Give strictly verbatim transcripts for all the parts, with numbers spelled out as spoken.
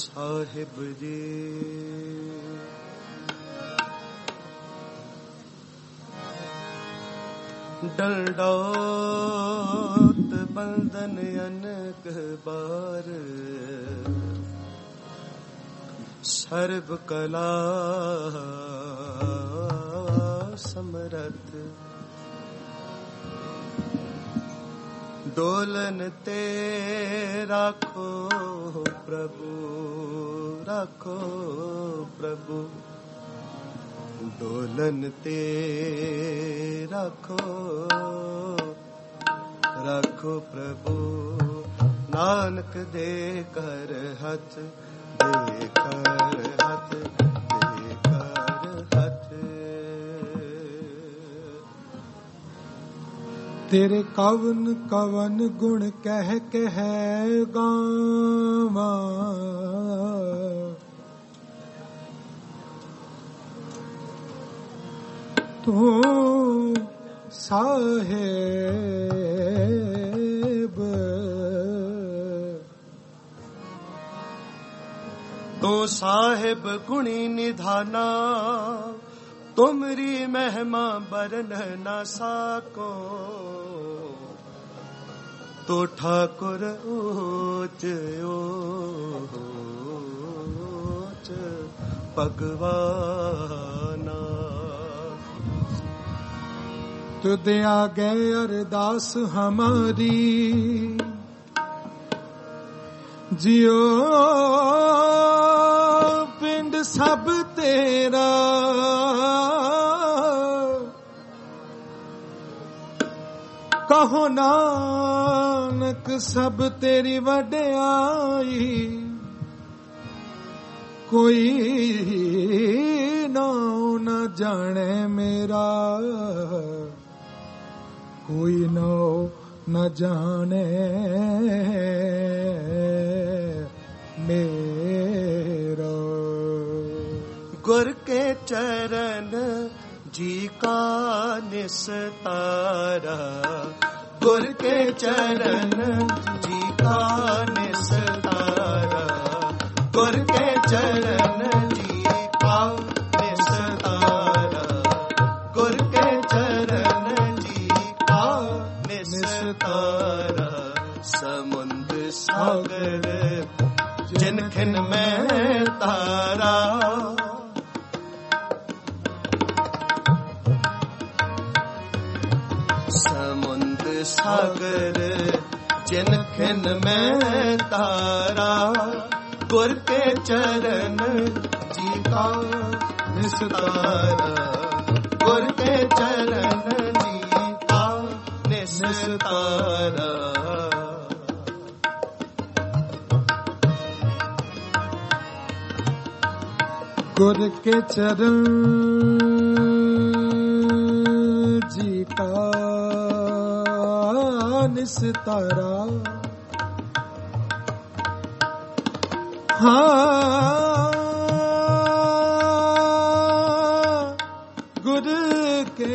साहिब जी डलडौत बंधन अनक बार सर्व कला समरथ डोलन ते राखो प्रभु राखो प्रभु डोलन ते राखो राखो प्रभु नानक दे कर हथ दे कर हथ दे कर हथ तेरे कवन कवन गुण कह कह गावा तू साहेब तू साहेब गुणी निधाना तुमरी महिमा बरन न साको तो ठाकुर ऊंच ऊंच भगवाना तुद आगे अरदास हमारी जियो पिंड सब तेरा कहो नानक सब तेरी वड्याई कोई नाउ न जाने मेरा कोई नाउ न जाने मेरा गुर के चरण जी का निस्तारा गुर के चरण जी का निस्तारा गुर के चरण जी का निस्तारा गुर के चरण जी का निस्तारा समुद्र सागर जिनखिन में तारा समुद्र सागर जिनखिन में तारा गुर के चरण जी का निस्तारा गुर के चरण जी का निस्तारा गुर के चरण जी का निस्तारा हाँ गुर के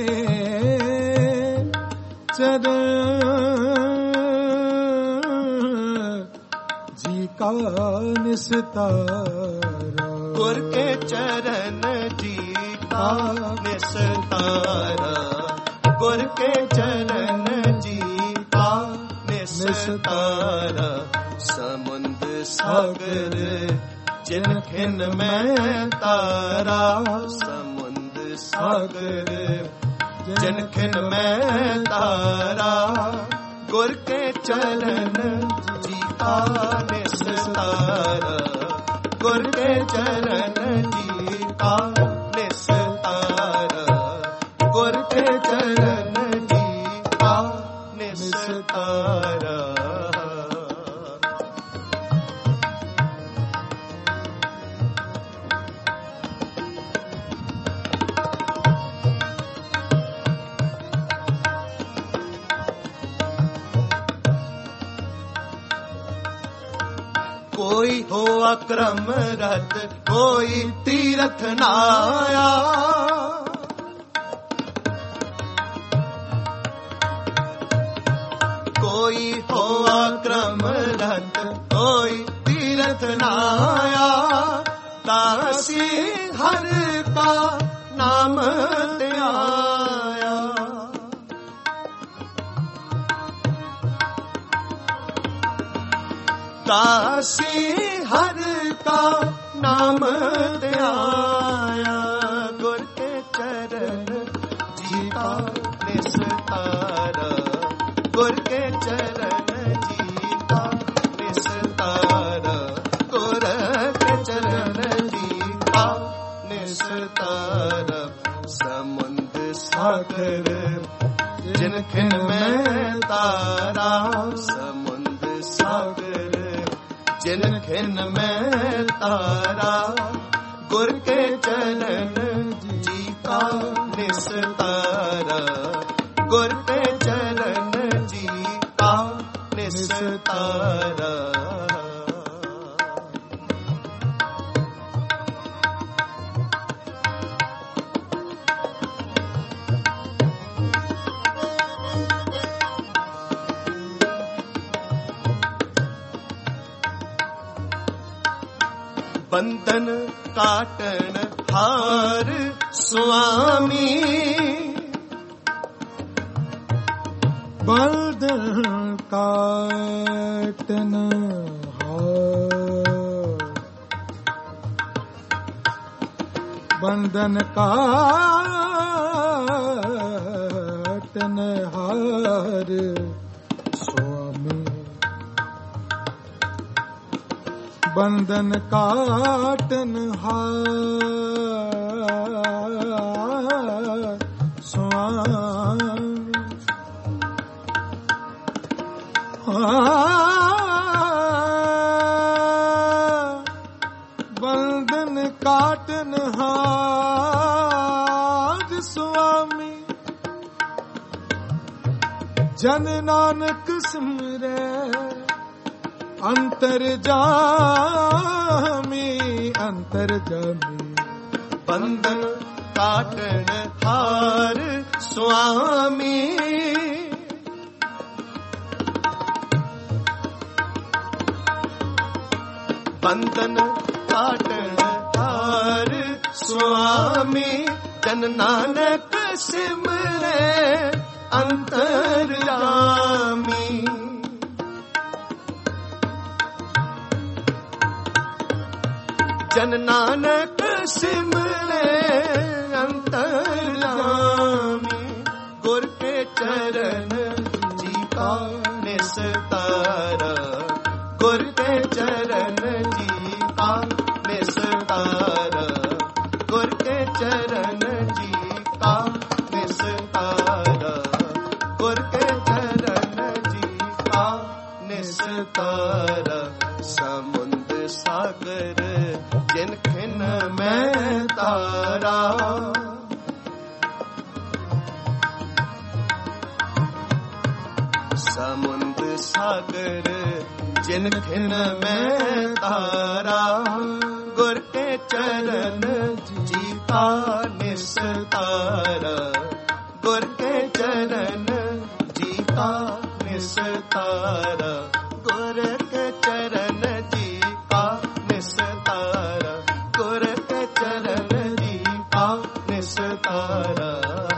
चरण जी का निस्तारा गुर के चरण जी का निस्तारा गुर के चरण जी का निस्तारा समुद्र सागर जिनखिन में तारा समुद्र सागर जिनखिन में तारा गुर के चरण जी का निस्तारा गुर के चरण जी का निस्तारा गुर के चरण जी का निस्तारा कोई हो अक्रम रत कोई तीरथ नाया कोई हो अक्रम रत कोई तीरथ नाया दासी हर का नाम ध्याया, दासी हर का नाम ध्याया, गुर के चरण जी का निस्तारा, गुर के चरण जी का निस्तारा, गुर के चरण जी का निस्तारा। समुद्र सागर जिनखिन में तारा, समुद्र सागर जिनखिन में तारा, गुर के चरण जी का निस्तारा, गुर के चरण जी का निस्तारा। बंधन काटन हार स्वामी, बंधन काटन हार, बंधन काटन हार स्वामी, बंधन काटन हार स्वामी, बंधन काटन हार स्वामी, जन नानक सिमरै अंतर जामी, अंतर जामी। बंधन काटन हार स्वामी, बंधन काटन हार स्वामी, जन नानक सिमरै अंतर जामी, जन नानक सिमरै अंतर्यामी, गुर के चरण जी का निस्तारा, गुर के चरण जी का निस्तारा, गुर के चरण जी का निस्तारा, गुर के चरण जी का निस्तारा। समुद्र सागर जिनखिन में तारा, समुद्र सागर जिनखिन में तारा, गुर के चरण जी का निस्तारा, गुर के चरण जी का निस्तारा, गुर के चरण जी का निस्तारा, गुर के चरण जी का निस्तारा।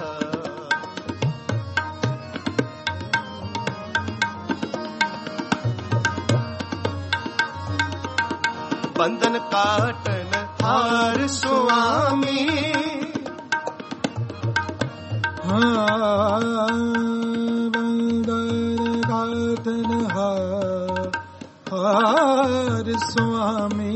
बंधन काटन हार स्वामी, बंधन काटन हार स्वामी,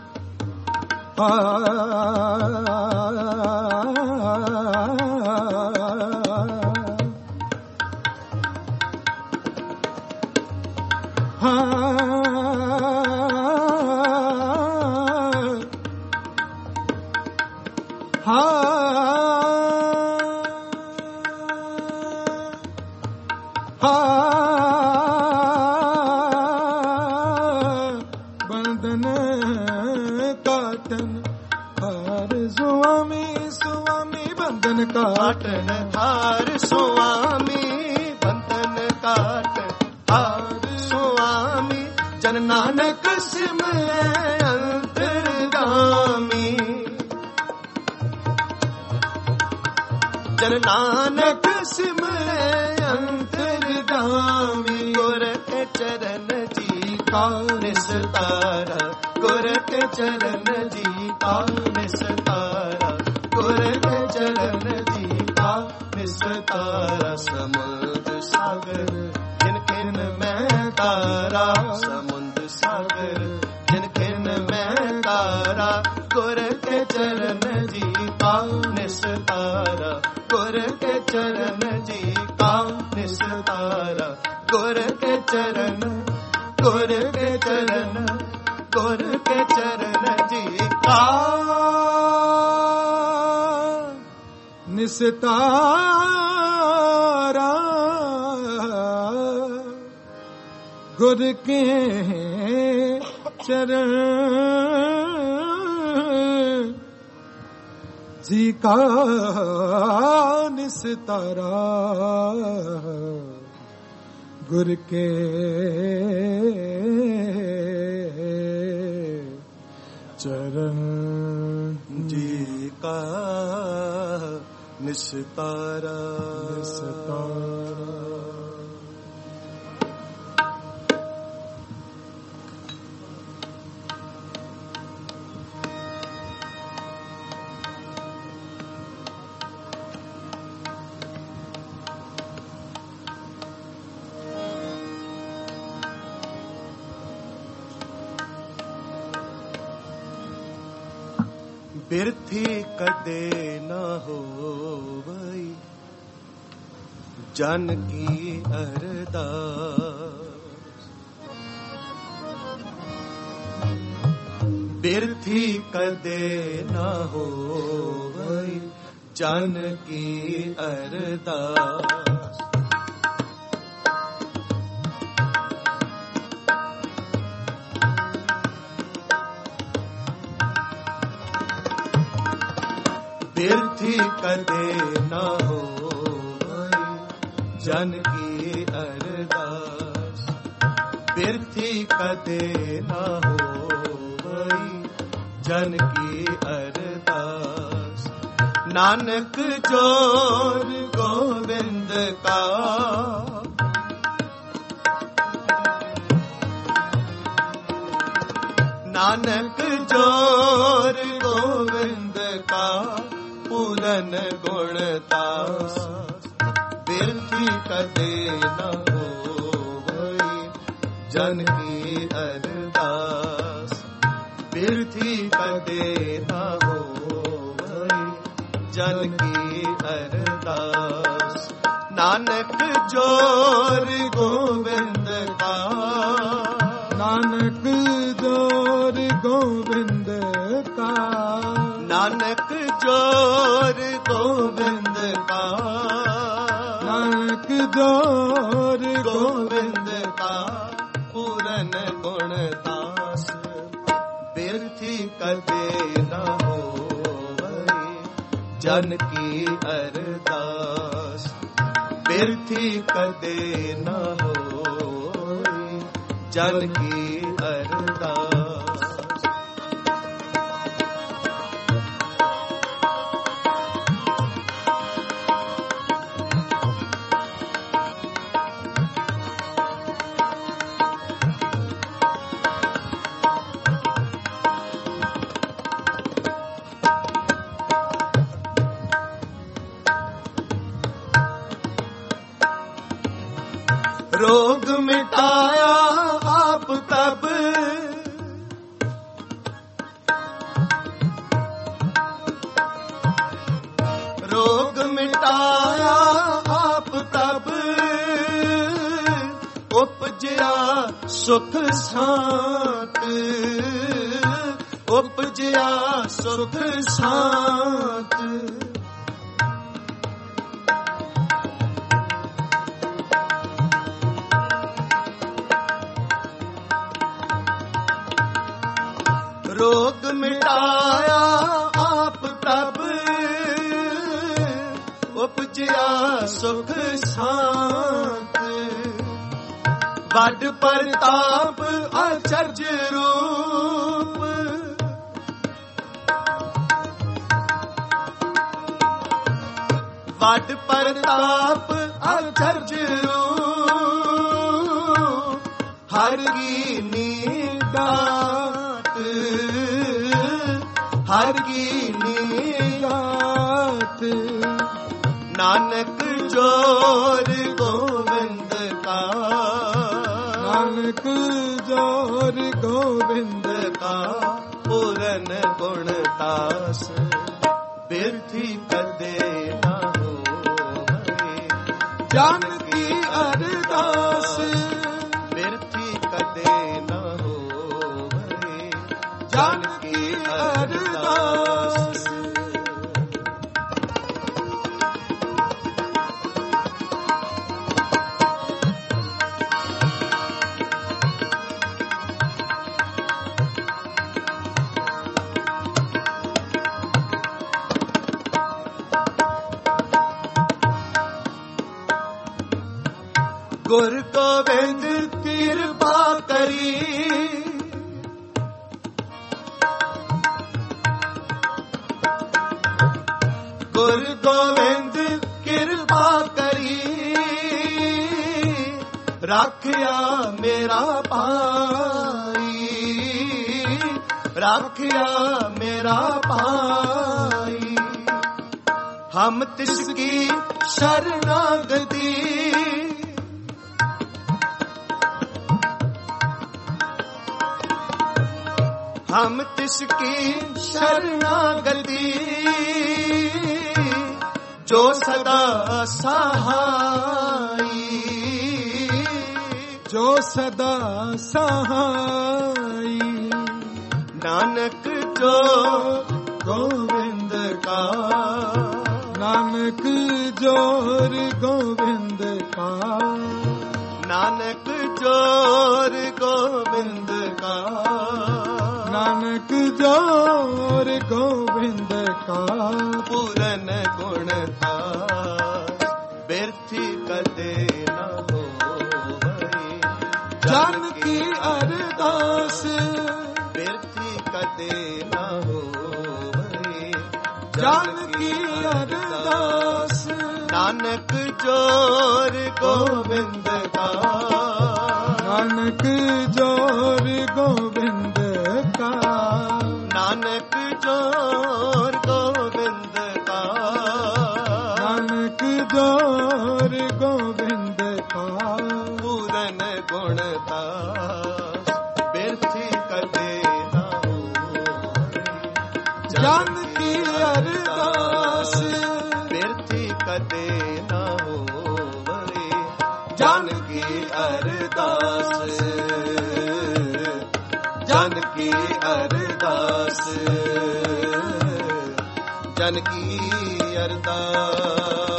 बंधन काटन हार स्वामी, स्वामी बंधन काटन हार स्वामी, बंधन काटन हार स्वामी, जन नानक सिमरै अंतर्गामी, ਜਨ ਨਾਨਕ ਸਿਮਰੈ ਅੰਤਰਗਾਮੀ। ਗੁਰ ਕੇ ਚਰਨ ਜੀ ਕਾ ਨਿਸਤਾਰਾ, ਗੁਰ ਕੇ ਚਰਨ ਜੀ ਕਾ ਨਿਸਤਾਰਾ, ਗੁਰ ਕੇ ਚਰਨ ਜੀ ਕਾ ਨਿਸਤਾਰਾ। ਸਮੁੰਦ ਸਾਗਰ ਜਿਨ ਕਿਰਨ ਮੈਂ ਤਾਰਾ, ਸਮੁੰਦ ਸਾਗਰ ਜਿਨ ਕਿਰਨ ਮੈਂ ਤਾਰਾ। ਗੁਰ ਕੇ ਚਰਨ ਜੀ ਕਾ ਨਿਸਤਾਰਾ, ਗੁਰ ਕੇ ਚਰਨ ਜੀ ਕਾ ਨਿਸਤਾਰਾ। ਗੁਰ ਕੇ ਚਰਨ, ਗੁਰ ਕੇ ਚਰਨ, ਗੁਰ ਕੇ ਚਰਨ ਜੀ ਕਾ ਨਿਸਤਾਰਾ। ਗੁਰ ਕੇ ਚਰਨ ਜੀ ਕਾ ਨਿਸਤਾਰਾ। ਗੁਰ ਕੇ ਚਰਨ ਜੀ ਕਾ ਨਿਸਤਾਰਾ, ਨਿਸਤਾਰਾ। ਬਿਰਥੀ ਕਦੇ ਨਾ ਹੋਵਈ ਜਨ ਕੀ ਅਰਦਾਸ। ਬਿਰਥੀ ਕਦੇ ਨਾ ਹੋਵਈ ਜਨ ਕੀ ਅਰਦਾਸ। ਬਿਰਥੀ ਕਦੇ ਨਾ ਹੋਵਈ ਜਨ ਕੀ ਅਰਦਾਸ। ਬਿਰਥੀ ਕਦੇ ਨਾ ਹੋਵਈ ਜਨ ਕੀ ਅਰਦਾਸ। ਨਾਨਕ ਜੋਰ ਗੋਬਿੰਦ ਕਾ, ਨਾਨਕ ਜੋਰ ਗੋਬਿੰਦ ਕਾ ਪੂਰਨ ਗੁਣ ਤਾਸ। ਬਿਰਥੀ ਕਦੇ ਨਾ ਹੋਵਈ ਜਨ ਕੀ ਅਰਦਾਸ। ਬਿਰਥੀ ਕਦੇ ਨਾ ਹੋਵਈ ਜਨ ਕੀ ਅਰਦਾਸ। ਨਾਨਕ ਜੋਰ ਗੋਬਿੰਦ ਕਾ, ਨਾਨਕ ਜੋਰ ਗੋਬਿੰਦ ਕਾ, ਨਾਨਕ ਜੋਰ ਗੋਬਿੰਦ ਕਾ, ਨਾਨਕ ਜੋਰ ਗੋਬਿੰਦ ਕਾ ਪੂਰਨ ਗੁਣ ਤਾਸ। ਬਿਰਥੀ ਕਦੇ ਨਾ ਹੋਵਈ ਜਨ ਕੀ ਅਰਦਾਸ। ਬਿਰਥੀ ਕਦੇ ਨਾ ਹੋਵਈ ਜਨ ਕੀ ਅਰਦਾਸ। ਰੋਗ ਮਿਟਾਇਆ ਆਪ ਤਬ, ਰੋਗ ਮਿਟਾਇਆ ਆਪ ਤਬ। ਉਪਜਿਆ ਸੁਖ ਸਾਤ, ਉਪਜਿਆ ਸੁਖ ਸਾਤ। ਰੋਗ ਮਿਟਾਇਆ ਆਪ ਤਬ, ਉਪਜਿਆ ਸੁਖ ਸਾਤ। ਵੱਡ ਪ੍ਰਤਾਪ ਅਚਰਜ ਰੂਪ, ਵੱਡ ਪ੍ਰਤਾਪ ਅਚਰਜ ਹਰ ਕੀ ਦਾਤ ਹਰ ਕੀ ਦਾਤ ਨਾਨਕ ਜੋਰ ਗੋਬਿੰਦ ਕਾ ਨਾਨਕ ਜੋਰ ਗੋਬਿੰਦ ਕਾ ਪੂਰਨ ਗੁਣ ਤਾਸ ਬਿਰਥੀ ਕਦੇ ਨਾ ਹੋਵੇ ਜਨ ਕੀ ਅਰਦਾਸ ਬਿਰਥੀ ਕਦੇ ਨਾ ਹੋਵੇ ਜਨ ਕੀ ਅਰਦਾਸ ਗੁਰ ਗੋਬਿੰਦ ਕਿਰਪਾ ਕਰੀ ਗੁਰ ਗੋਬਿੰਦ ਕਿਰਪਾ ਕਰੀ ਰੱਖਿਆ ਮੇਰਾ ਭਾਈ ਰੱਖਿਆ ਮੇਰਾ ਭਾਈ ਹਮ ਤਿਸ ਕੀ ਸ਼ਰਨਾਗਤੀ हम तिसकी शरणागति जो सदा सहाई जो सदा सहाई नानक जो गोविंद का नानक जोर गोविंद का नानक जोर गोविंद का नानक जोर गोविंद का पूरन गुण था बिरथी कदे न होवे जन की अरदास बिरथी कदे न होवे जन की अरदास नानक जोर गोविंद का नानक जोर गोविंद नानक जोर गोविंद का नानक जोर गोविंद का पूरन गुण तास बिरथी कदे ना होवे जन की अरदास बिरथी कदे ना होवे जन की अरदास जन की अरदास जन की अरदास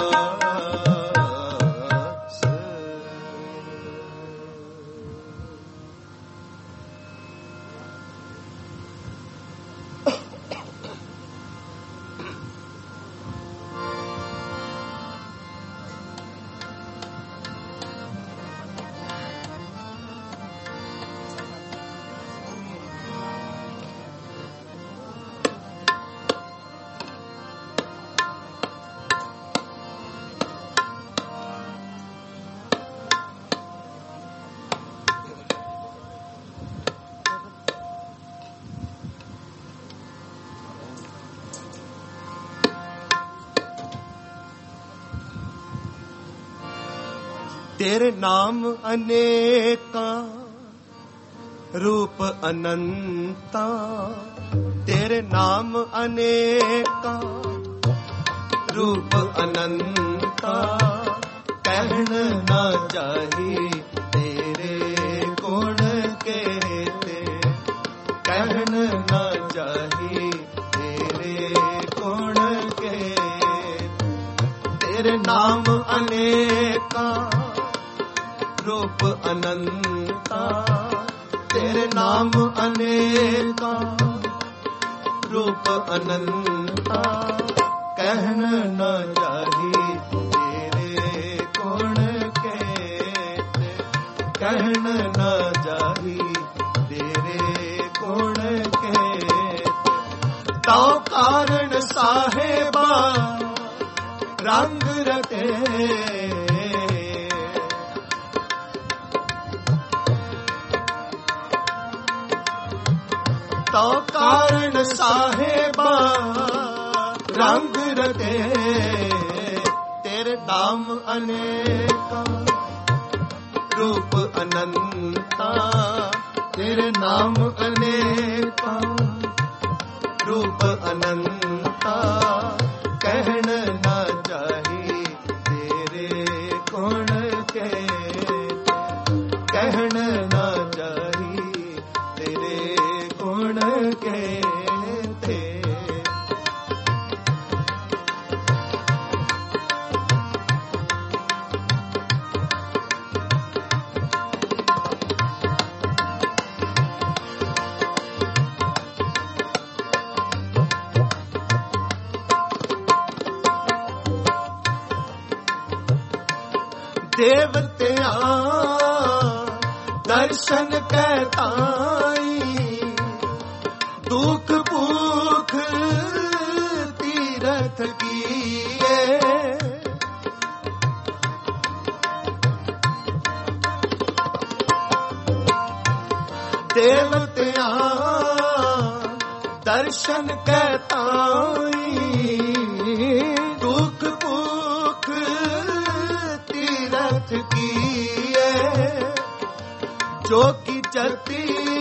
तेरे नाम अनेका रूप अनंता तेरे नाम अनेका रूप अनंता कहन ना चाही तेरे गुण कहते कहन ना चाही तेरे गुण कहते तेरे नाम अनेका रूप अनंता तेरे नाम अनेका रूप अनंता कहन न चाही तेरे गुण कहते कहन न चाही तेरे गुण कहते तो कारण साहेबा रंग रटे तो कारण साहेबा रंग रटे तेरे नाम अनेका रूप अनंता तेरे नाम अनेका रूप अनंता कहन ना चाही तेरे गुण के कहन ना चाही तेरे गुण के थे देवत्या दर्शन कहताई दुख भूख तीरथ किए देवत्या दर्शन कहताई दुख भूख तीरथ किए जो की जती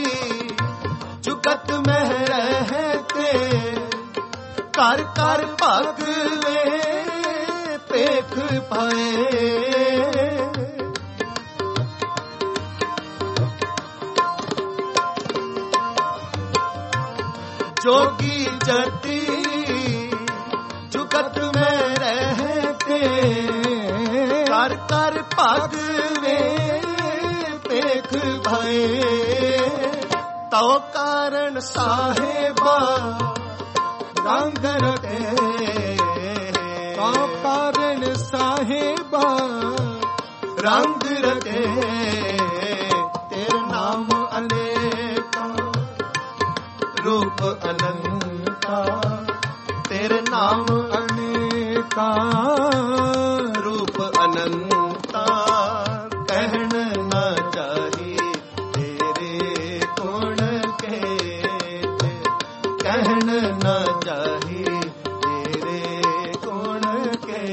जुगत में रहते कर कर भगवे पेख पाए जोगी जती जुगत में रहते कर कर भगवे पेख भये तो कारण साहेबा रंग रटे तो कारण साहेबा रंग रटे तेरे नाम अनेका रूप अनंता तेरे नाम अनेका रूप अनंता कहन ना चाही तेरे गुण के कहन ना चाही तेरे गुण के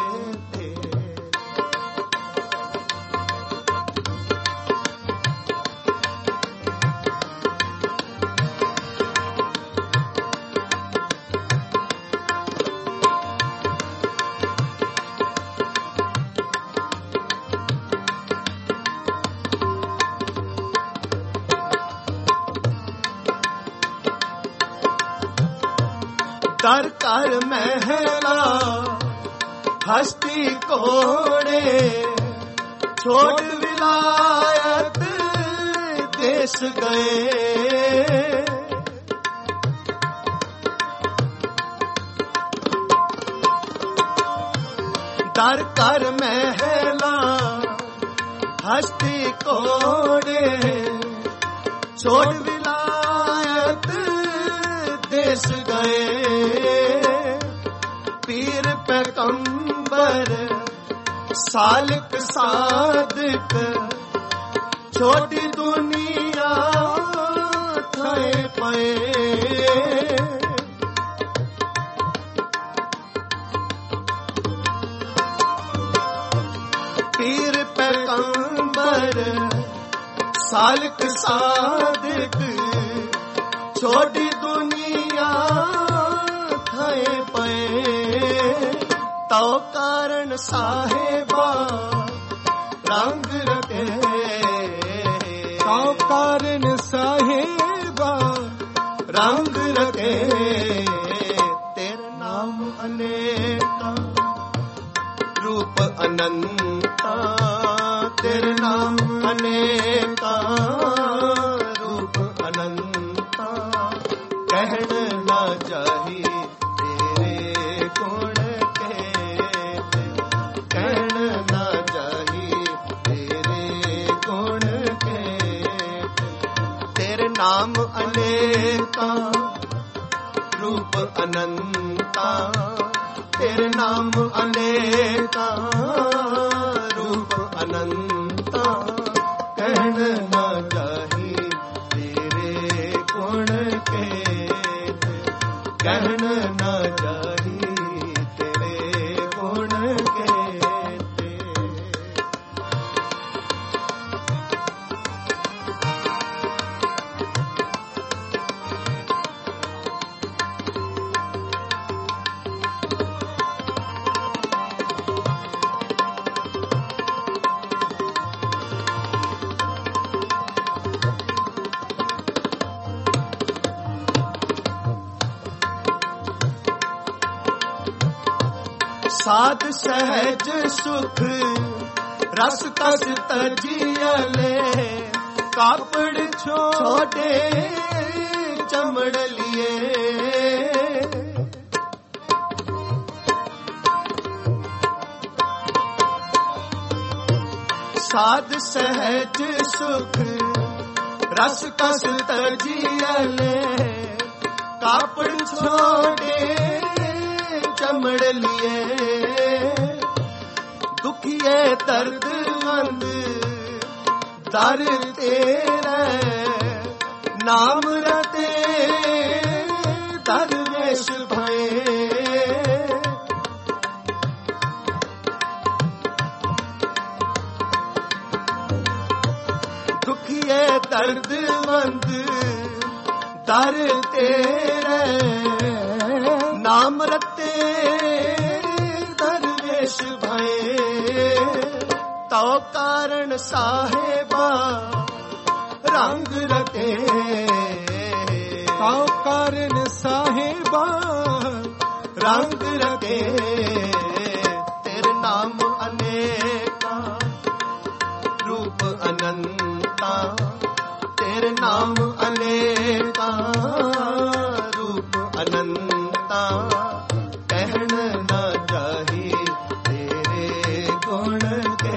कर कर महला हस्ती कोड़े छोड़ विलायत देश गए कर कर महला हस्ती कोड़े छोड़ विलायत देश गए पीर पैगंबर सालिक सादिक छोटी दुनिया थे पे पीर पैगंबर सालिक सादिक छोटी दुनिया थे पे तो कारण साहेबा रंग रटे तो कारण साहेबा रंग रटे तेरे नाम अनेका रूप अनंता तेरे नाम अनेका रूप अनंता कहन ना चाही तेरे गुण के कहन ना चाही तेरे गुण के तेरे नाम अनेका रूप अनंता तेरे नाम अनेका रूप अनंता कहन ना जाही तेरे गुण के कहन ना जाही तेरे गुण के साध सहज सुख रस कस तजियले कापड़ छोटे चमड़ लिए साध सहज सुख रस कस तजियले कापड़ छोटे चमड़ लिए दुखिए दर्द मंद दर तेरे नाम रते दरवेश भये दुखिए दर्द मंद दर तेरे नाम रते दरवेश भये तो कारण साहेबा रंग रते तो कारण साहेबा रंग रते तेरे नाम अनेका रूप अनंता तेरे नाम अनेका रूप अनंता कहन न जाही तेरे गुण के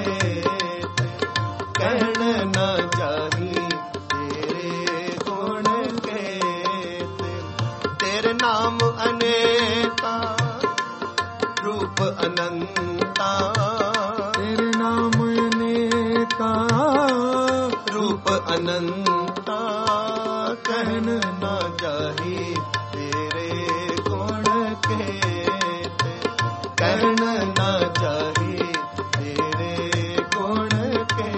कहन न जाही तेरे गुण के तेरे नाम अनेका रूप अनंता तेरे नाम अनेका रूप अनंता कहन न जाही तेरे गुण के कहन न जाही तेरे गुण के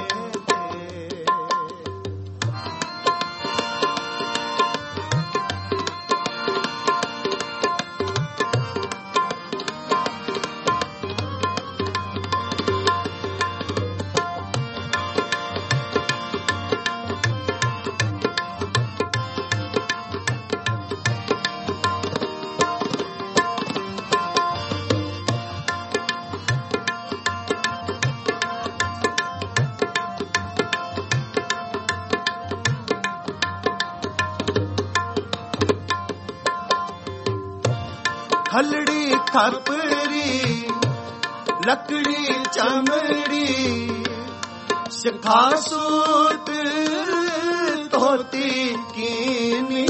खलड़ी खपरी लकड़ी चमड़ी शिखा सूत धोती कीनी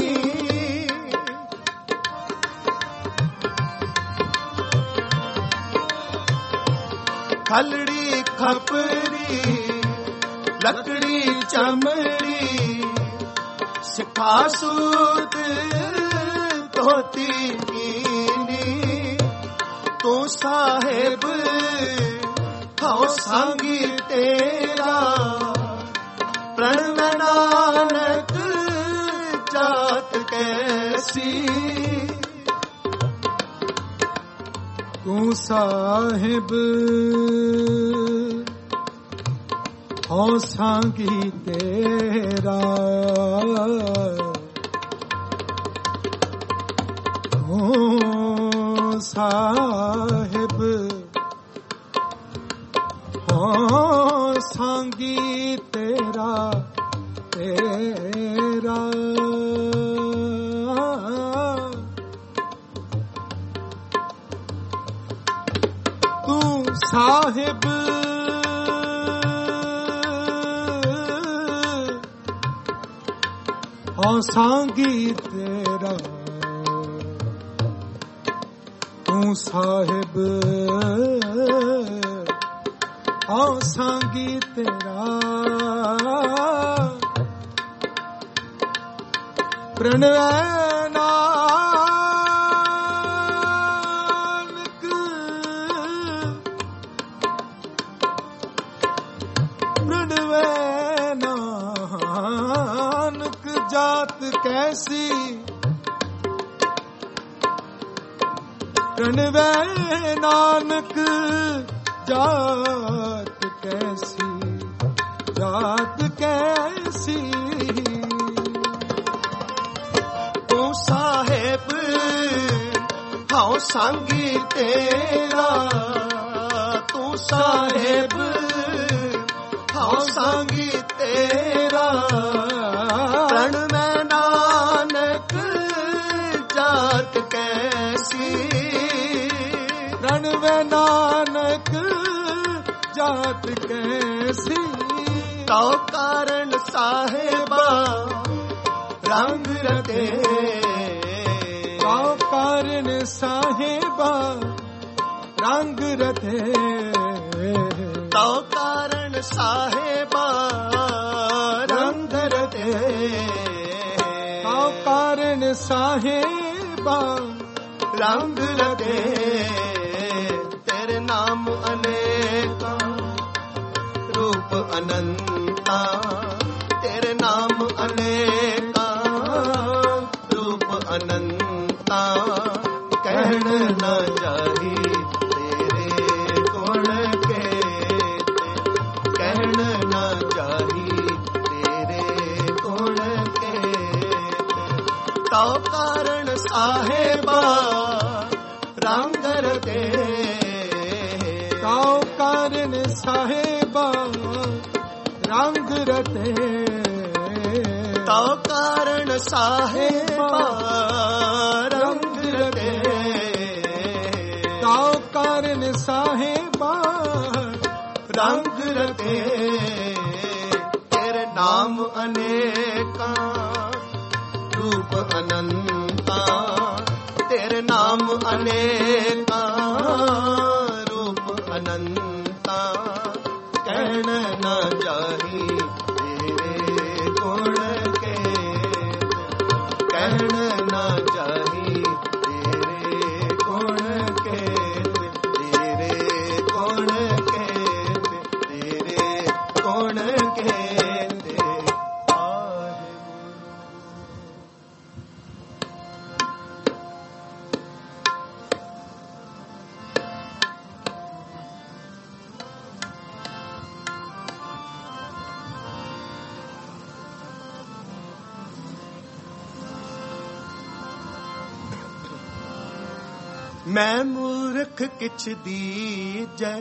खलड़ी खपरी लकड़ी चमड़ी शिखा सूत धोती कीनी तू साहेब खाओ संगी तेरा प्रण नानक जात कैसी तू साहिब हो सांगी तेरा हो साहिब हो सांगी तेरा तेरा तू साहिब हो सांगी तेरा तू ਤੂੰ ਸਾਹਿਬ ਹਉ ਸੰਗੀ ਤੇਰਾ ਪ੍ਰਣਵੈ ਨਾਨਕ ਪ੍ਰਣਵੈ ਨਾਨਕ ਜਾਤ ਕੈਸੀ ਪ੍ਰਣਵੈ ਨਾਨਕ ਜਾਤ ਕੈਸੀ ਜਾਤ ਕੈਸੀ ਤੂੰ ਸਾਹਿਬ ਹਉ ਸੰਗੀ ਤੇਰਾ ਤੂੰ ਸਾਹਿਬ ਹਉ ਸੰਗੀ ਤੇਰਾ ਪ੍ਰਣਵੈ ਨਾਨਕ ਜਾਤ ਕੈਸੀ ਪ੍ਰਣਵੈ ਨਾਨਕ ਜਾਤ ਕੈਸੀ ਤਉ ਕਾਰਨ ਸਾਹਿਬਾ ਰੰਗ ਰਤੇ ਤਉ ਕਾਰਨ ਸਾਹਿਬਾ ਰੰਗ ਰਤੇ ਤਉ ਕਾਰਨ ਸਾਹਿਬਾ ਰੰਗ ਰਤੇ ਤਉ ਕਾਰਨ ਸਾਹਿਬਾ ਰੰਗ ਰਤੇ ਤੇਰੇ ਨਾਮ ਅਨੇਕਾਂ ਰੂਪ ਅਨੰਤਾ ਤੇਰੇ ਨਾਮ ਅਨੇਕਾਂ ਰੂਪ ਅਨੰਤਾ ਕਹਿਣ ਨਾ ਜਾਹੀ ਤੇਰੇ ਗੁਣ ਕੇ ਕਹਿਣ ਨਾ ਜਾਹੀ ਤੇਰੇ ਗੁਣ ਕੇ ਤਉ ਕਾਰਨ ਸਾਹਿਬਾ ਰੰਗ ਰਤੇ ਤਉ ਕਾਰਨ ਸਾਹਿਬਾ ਰੰਗ ਰਤੇ ਤਉ ਕਾਰਨ ਸਾਹਿਬਾ ਰੰਗ ਰਤੇ ਤਉ ਕਾਰਨ ਸਾਹਿਬਾ ਰੰਗ ਰਤੇ ਤੇਰੇ ਨਾਮ ਅਨੇਕਾਂ ਰੂਪ ਅਨੰਤਾ ਤੇਰੇ ਨਾਮ ਅਨੇਕਾਂ ਰੂਪ ਅਨੰਤਾ ਕਹਿਣ ਨਾ ਜਾਹੀ ਤੇਰੇ ਗੁਣ ਕੇ ਕਹਿਣ ਨਾ ਜਾਹੀ ਤੇਰੇ ਗੁਣ ਕੇ ਤੇਰੇ ਗੁਣ ਕੇ ਤੇਰੇ ਗੁਣ ਕੇ ਮੈਂ ਮੂਰਖ ਕਿਛ ਦੀਜੈ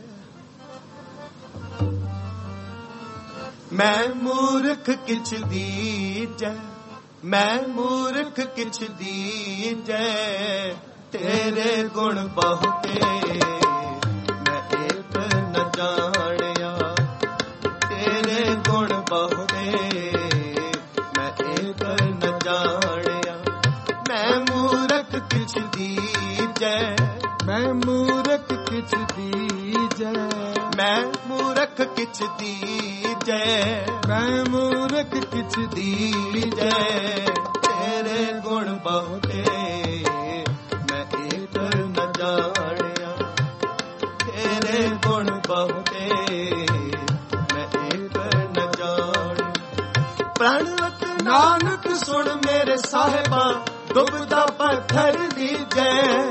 ਮੈਂ ਮੂਰਖ ਕਿਛ ਦੀਜੈ ਮੈਂ ਮੂਰਖ ਕਿਛ ਦੀਜੈ ਤੇਰੇ ਗੁਣ ਬਹੁਤੇ ਮੈਂ ਏਕ ਨ ਜਾਣਿਆ ਤੇਰੇ ਗੁਣ ਬਹੁਤੇ ਮੈਂ ਏਕ ਨ ਜਾਣਿਆ ਮੈਂ ਮੂਰਖ ਕਿਛ ਦੀਜੈ ਮੈਂ ਮੂਰਖ ਕਿਛ ਦੀਜੈ ਮੈਂ ਮੂਰਖ ਕਿਛ ਦੀਜੈ ਮੈਂ ਮੂਰਖ ਕਿਛ ਦੀਜੈ ਤੇਰੇ ਗੁਣ ਬਹੁਤੇ ਮੈਂ ਏਕ ਨ ਜਾਣਿਆ ਤੇਰੇ ਗੁਣ ਬਹੁਤੇ ਮੈਂ ਏਕ ਨ ਜਾਣਿਆ ਪ੍ਰਣਵਤ ਨਾਨਕ ਸੁਣ ਮੇਰੇ ਸਾਹਿਬਾ ਦੁਬਦਾ ਪੱਥਰ ਦੀਜੈ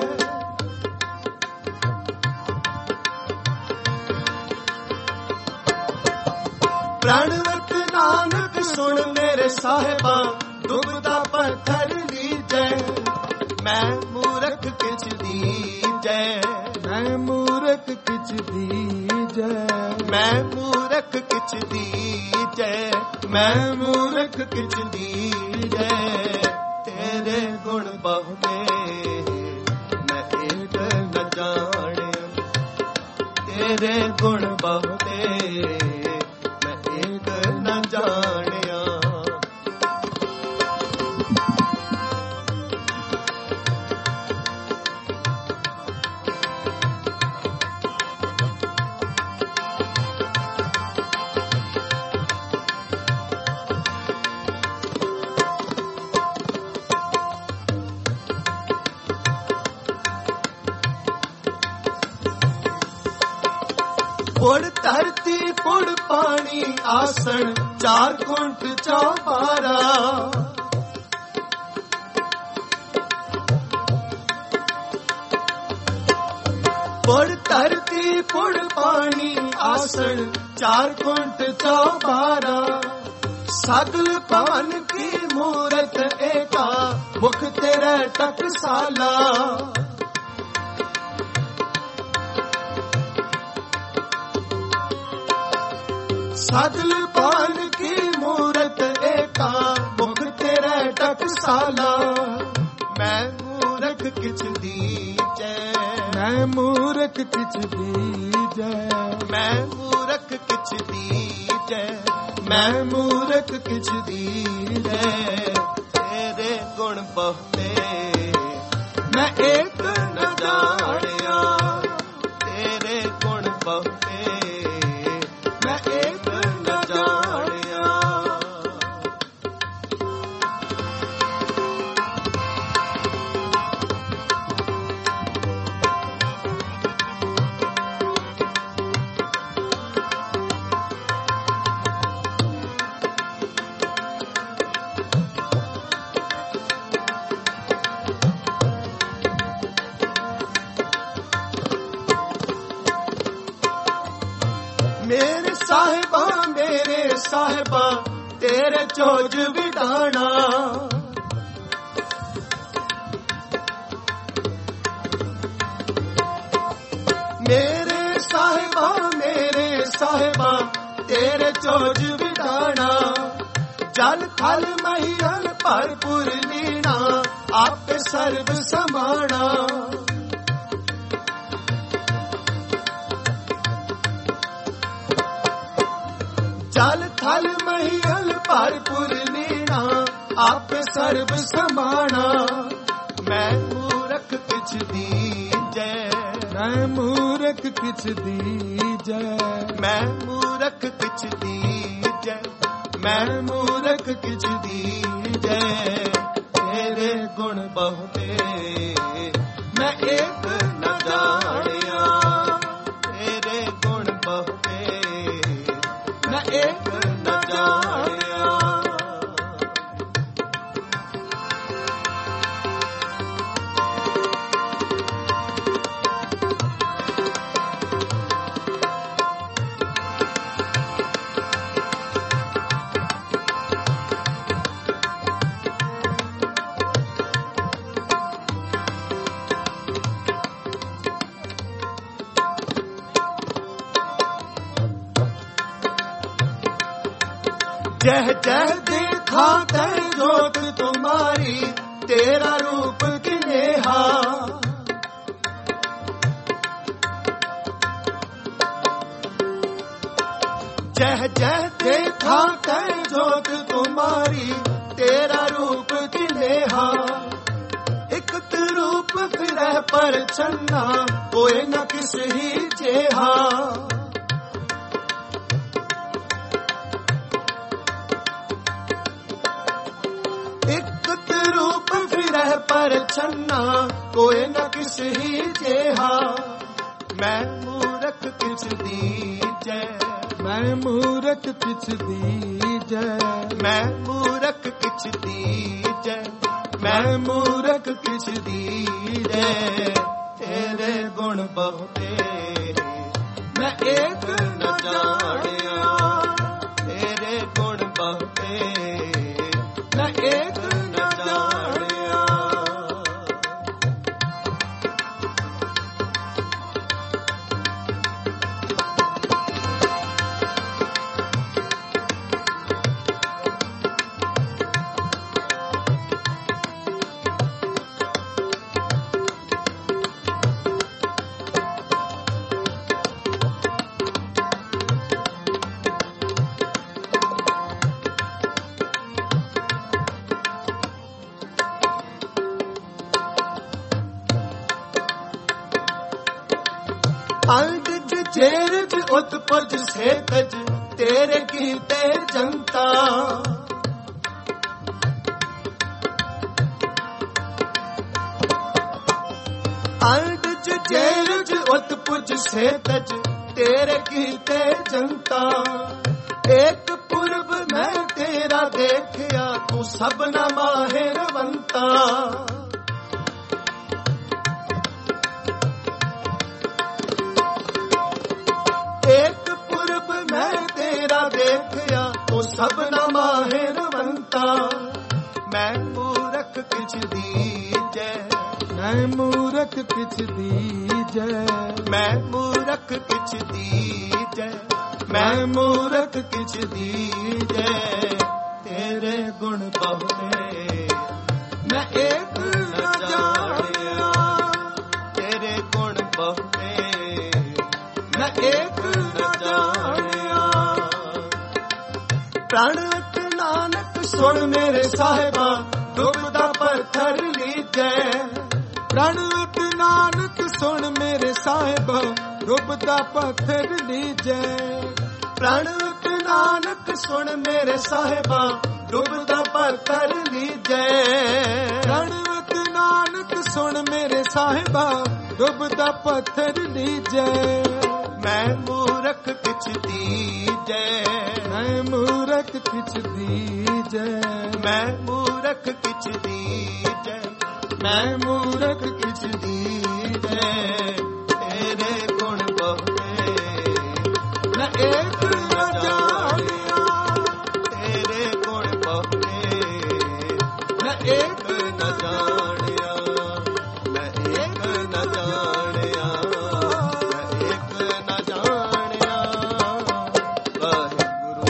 ਪ੍ਰਣਵਤ ਨਾਨਕ ਸੁਣ ਮੇਰੇ ਸਾਹਿਬਾ ਦੁਬਦਾ ਪੱਥਰ ਲੀਜੈ ਮੈਂ ਮੂਰਖ ਕਿਛ ਦੀਜੈ ਮੈਂ ਮੂਰਖ ਕਿਛ ਦੀਜੈ ਮੈਂ ਮੂਰਖ ਕਿਛ ਦੀਜੈ ਮੈਂ ਮੂਰਖ ਕਿਛ ਦੀਜੈ ਤੇਰੇ ਗੁਣ ਬਹੁਤੇ ਮੈਂ ਏਕ ਨ ਜਾਣਿਆ ਤੇਰੇ ਗੁਣ ਬਹੁਤੇ ਮੈਂ ਏਕ ਨ ਜਾਣਿਆ पुड़ धरती पुड़ पानी आसन चार कुंठ चौबारा पुड़ धरती पुड़ पानी आसन चार कुंठ चौबारा सगल भवन की मूरत एका मुख तेरा टकसाला सगल भवन की मूरत एका मुख तेरा टकसाला मैं मूरख किछ दीजै मैं मूरख किछ दीजै मैं मूरख किछ दीजै मैं मूरख किछ दीजै तेरे गुण बहुते मैं एक न जानिया तेरे गुण बहुते मैं एक न जानिया मेरे साहिबा मेरे साहिबा तेरे चोज विधाना मेरे साहिबा मेरे साहिबा तेरे चोज विधाना जल थल महियल भरपुर लीना आप सर्व समाना जल थल महियल भरपुर लीना आप सर्व समाना मैं मूरख किछ दीजै मैं मूरख किछ दीजै मैं मूरख किछ दीजै मैं मूरख किछ दीजै तेरे गुण बहुते मैं एक न जानिया तेरे गुण बहुते मैं एक न जानिया जह जह देखा तय जोत तुम्हारी तेरा रूप किनेहा जह जह देखा तय जोत तुम्हारी तेरा रूप किनेहा एक रूप फिर पर छन्ना कोई न किस ही जेहा रूप फिर पर छन्ना कोई न किस ही जेहा मैं मूरख किछ दीजै मैं मूरख किछ दीजै मैं मूरख किछ दीजै मैं मूरख किछ दीजै तेरे गुण बहुते मैं एक न जानिया तेरे गुण बहुते मैं एक न जानिया अंडज जेरज उत्पज सेतज तेरे कीते जनता अंडज जेरज उत्पज सेतज तेरे कीते जनता। एक पुरब मैं तेरा देखिया, तू सबना माहिरवंता। एक पुरब मैं तेरा देखिया, तू सबना माहिरवंता। मैं मूरख किछ दीजै, मैं मूरख किछ दीजै, मैं मूरख किछ दीजै, मैं मूरख किछ दीजै। तेरे गुण बहुते मैं एक न जानिया, तेरे गुण बहुते मैं एक न जानिया। प्रणत नानक सुन मेरे साहिबा, डुबदा पत्थर लीजै। प्रणत नानक सुन मेरे साहिबा, डुबदा पत्थर लीजै। प्रणत नानक सुन मेरे साहिबा, डुबदा पत्थर लीजै। प्रणत नानक सुन मेरे साहिबा, डुबदा पत्थर लीजै। मैं मूरख किछ दीजै, मैं मूरख किछ दीजै, मैं मूरख किछ दीजै, मैं मूरख किछ दीजै। तेरे गुण बहुते मैं एक न जानिया, तेरे गुण बहुते मैं एक न जानिया, मैं एक न जानिया, मैं एक न जानिया। वाहिगुरू।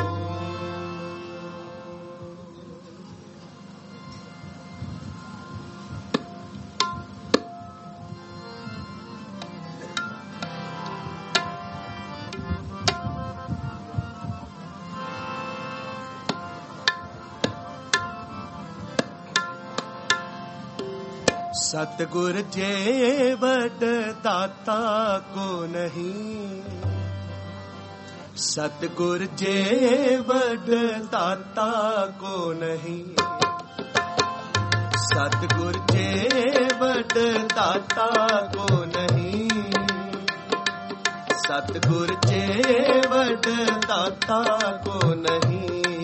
सतगुर जे वड दाता को नहीं, सतगुर जे वड दाता को नहीं। सतगुर जे वड दाता को नहीं, सतगुर जे वड दाता को नहीं।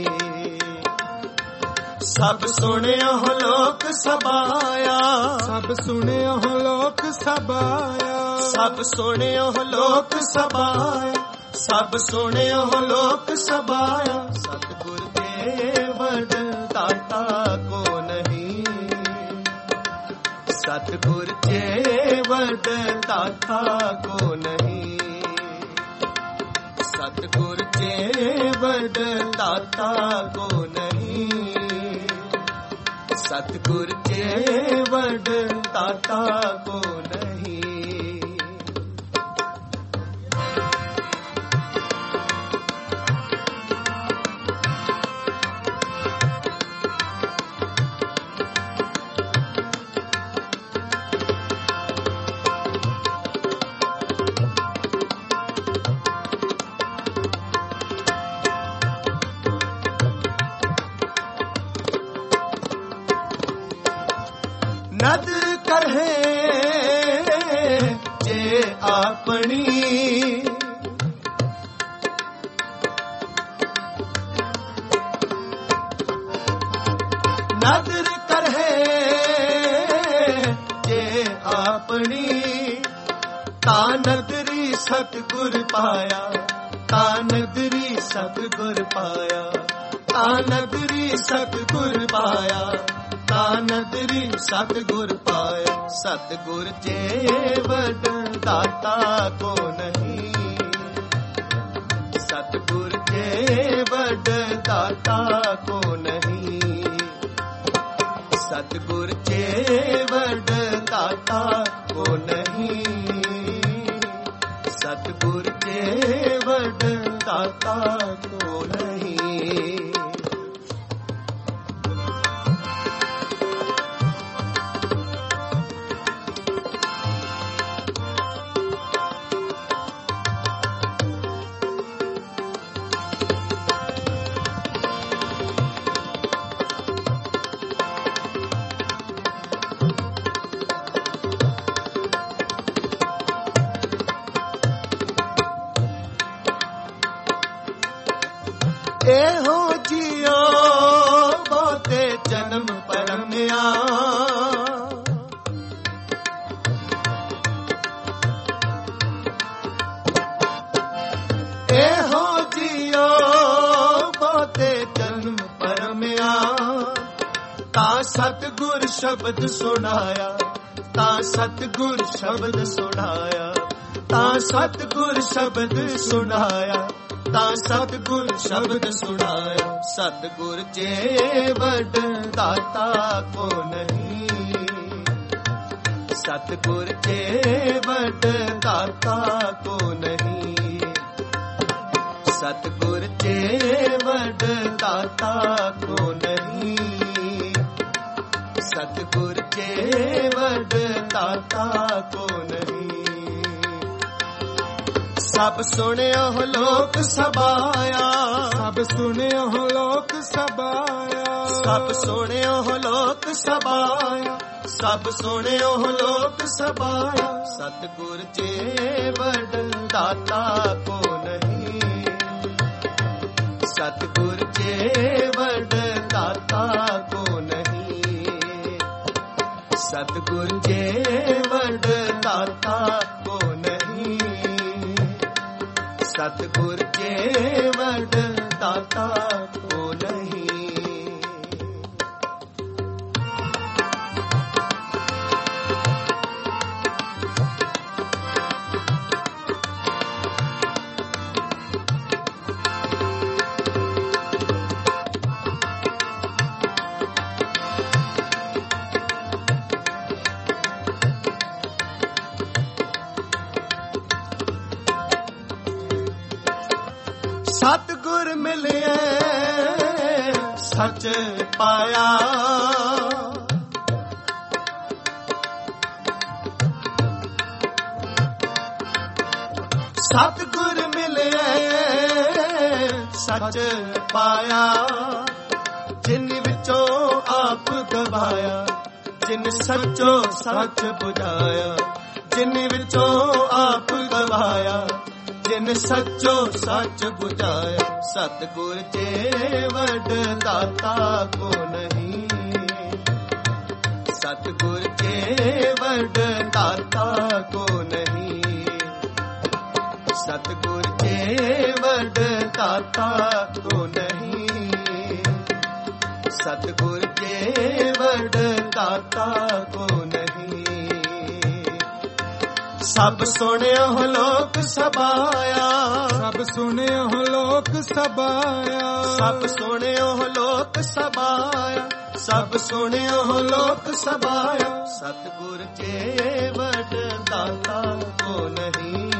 सब सुनियो लोक सबाया, सब सुनियो लोक सबाया, सब सुनियो लोक सबाया, सब सुनियो लोक सबाया। सतगुर दे वड दाता को नहीं, सतगुर जे वड दाता को नहीं। सतगुर जे वड दाता को नहीं, सतगुर जे वड दाता को नहीं। नदर करहे जे अपनी, नदर करहे जे अपनी। ता नदरी सतगुर पाया, ता नदरी सतगुर पाया, ता नदरी सतगुर पाया, ता नदरी सतगुर पाया। सतगुर जे वड दाता को नहीं, सतगुर जे वड दाता को नहीं। सतगुर जे वड दाता को नहीं, सतगुर जे वड दाता को नहीं। ਇਹੋ ਜਿਉ ਬਹੁਤੇ ਜਨਮ ਪਰਮਿਆ, ਇਹੋ ਜਿਉ ਬਹੁਤੇ ਜਨਮ ਪਰਮਿਆ। ਤਾਂ ਸਤਿਗੁਰ ਸ਼ਬਦ ਸੁਣਾਇਆ, ਤਾਂ ਸਤਿਗੁਰ ਸ਼ਬਦ ਸੁਣਾਇਆ, ਤਾਂ ਸਤਿਗੁਰ ਸ਼ਬਦ ਸੁਣਾਇਆ, ਤਾਂ ਸਤਿਗੁਰ ਸ਼ਬਦ ਸੁਣਾਇਆ। ਸਤਿਗੁਰ ਜੇ ਵੱਡ ਦਾਤਾ ਕੋ ਨਹੀਂ, ਸਤਿਗੁਰ ਜੇ ਵੱਡ ਦਾਤਾ ਕੋ ਨਹੀਂ, ਸਤਿਗੁਰ ਜੇ ਵੱਡ ਦਾਤਾ ਕੋ ਨਹੀਂ, ਸਤਿਗੁਰ ਜੇ ਵੱਡ ਦਾਤਾ ਕੋ ਨਹੀਂ। ਸਭ ਸੁਣਿਓ ਲੋਕ ਸਭਾਇਆ, ਸਭ ਸੁਣਿਓ ਲੋਕ ਸਭਾਇਆ, ਸਭ ਸੁਣਿਓ ਲੋਕ ਸਭਾਇਆ, ਸਭ ਸੁਣਿਓ ਲੋਕ ਸਭਾਇਆ। ਸਤਿਗੁਰ ਜੇ ਵੱਡ ਦਾਤਾ ਕੋ ਨਹੀਂ, ਸਤਿਗੁਰ ਜੇ ਵੱਡ ਦਾਤਾ ਕੋ ਨਹੀਂ, ਸਤਿਗੁਰ ਜੇ ਵੱਡ ਦਾਤਾ ਕੋ ਨਹੀਂ, ਸਤਿਗੁਰ ਜੇ ਵੱਡ ਦਾਤਾ ਕੋ ਨਹੀਂ। ਸਤਿਗੁਰ ਮਿਲਿਆ ਸੱਚ ਪਾਇਆ, ਸਤਿਗੁਰ ਮਿਲਿਆ ਸੱਚ ਪਾਇਆ। ਜਿਨ ਵਿੱਚੋਂ ਆਪ ਗਵਾਇਆ, ਜਿਨ ਸੱਚੋ ਸੱਚ ਬੁਝਾਇਆ, ਜਿਨ ਵਿੱਚੋਂ ਆਪ ਗਵਾਇਆ, ਜਿਨ ਸੱਚੋ ਸੱਚ ਬੁਝਾਇਆ। ਸਤਿਗੁਰ ਜੇ ਵੱਡ ਦਾਤਾ ਕੋ ਨਹੀਂ, ਸਤਿਗੁਰ ਜੇ ਵੱਡ ਦਾਤਾ ਕੋ ਨਹੀਂ, ਸਤਿਗੁਰ ਜੇ ਵੱਡ ਦਾਤਾ ਕੋ ਨਹੀਂ, ਸਤਿਗੁਰ ਜੇ ਵੱਡ ਦਾਤਾ ਕੋ ਨਹੀਂ। ਸਭ ਸੁਣਿਓ ਲੋਕ ਸਭਾਇਆ, ਸਭ ਸੁਣਿਓ ਲੋਕ ਸਭਾਇਆ, ਸਭ ਸੁਣਿਓ ਲੋਕ ਸਭਾਇਆ, ਸਭ ਸੁਣਿਓ ਲੋਕ ਸਭਾਇਆ। ਸਤਿਗੁਰ ਜੇ ਵੱਡ ਦਾਤਾ ਕੋ ਨਹੀਂ,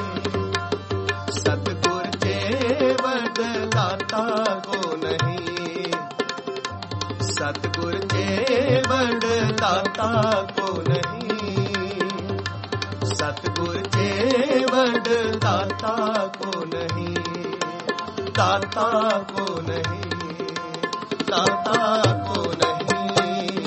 ਸਤਿਗੁਰ ਜੇ ਵੱਡ ਦਾਤਾ ਕੋ ਨਹੀਂ, ਸਤਿਗੁਰ ਜੇ ਵੱਡ ਦਾਤਾ ਕੋ ਨਹੀਂ, ਸਤਿਗੁਰ ਜੇ ਵੱਡ ਦਾਤਾ ਕੋ ਨਹੀਂ, ਦਾਤਾ ਕੋ ਨਹੀਂ, ਦਾਤਾ ਕੋ ਨਹੀਂ।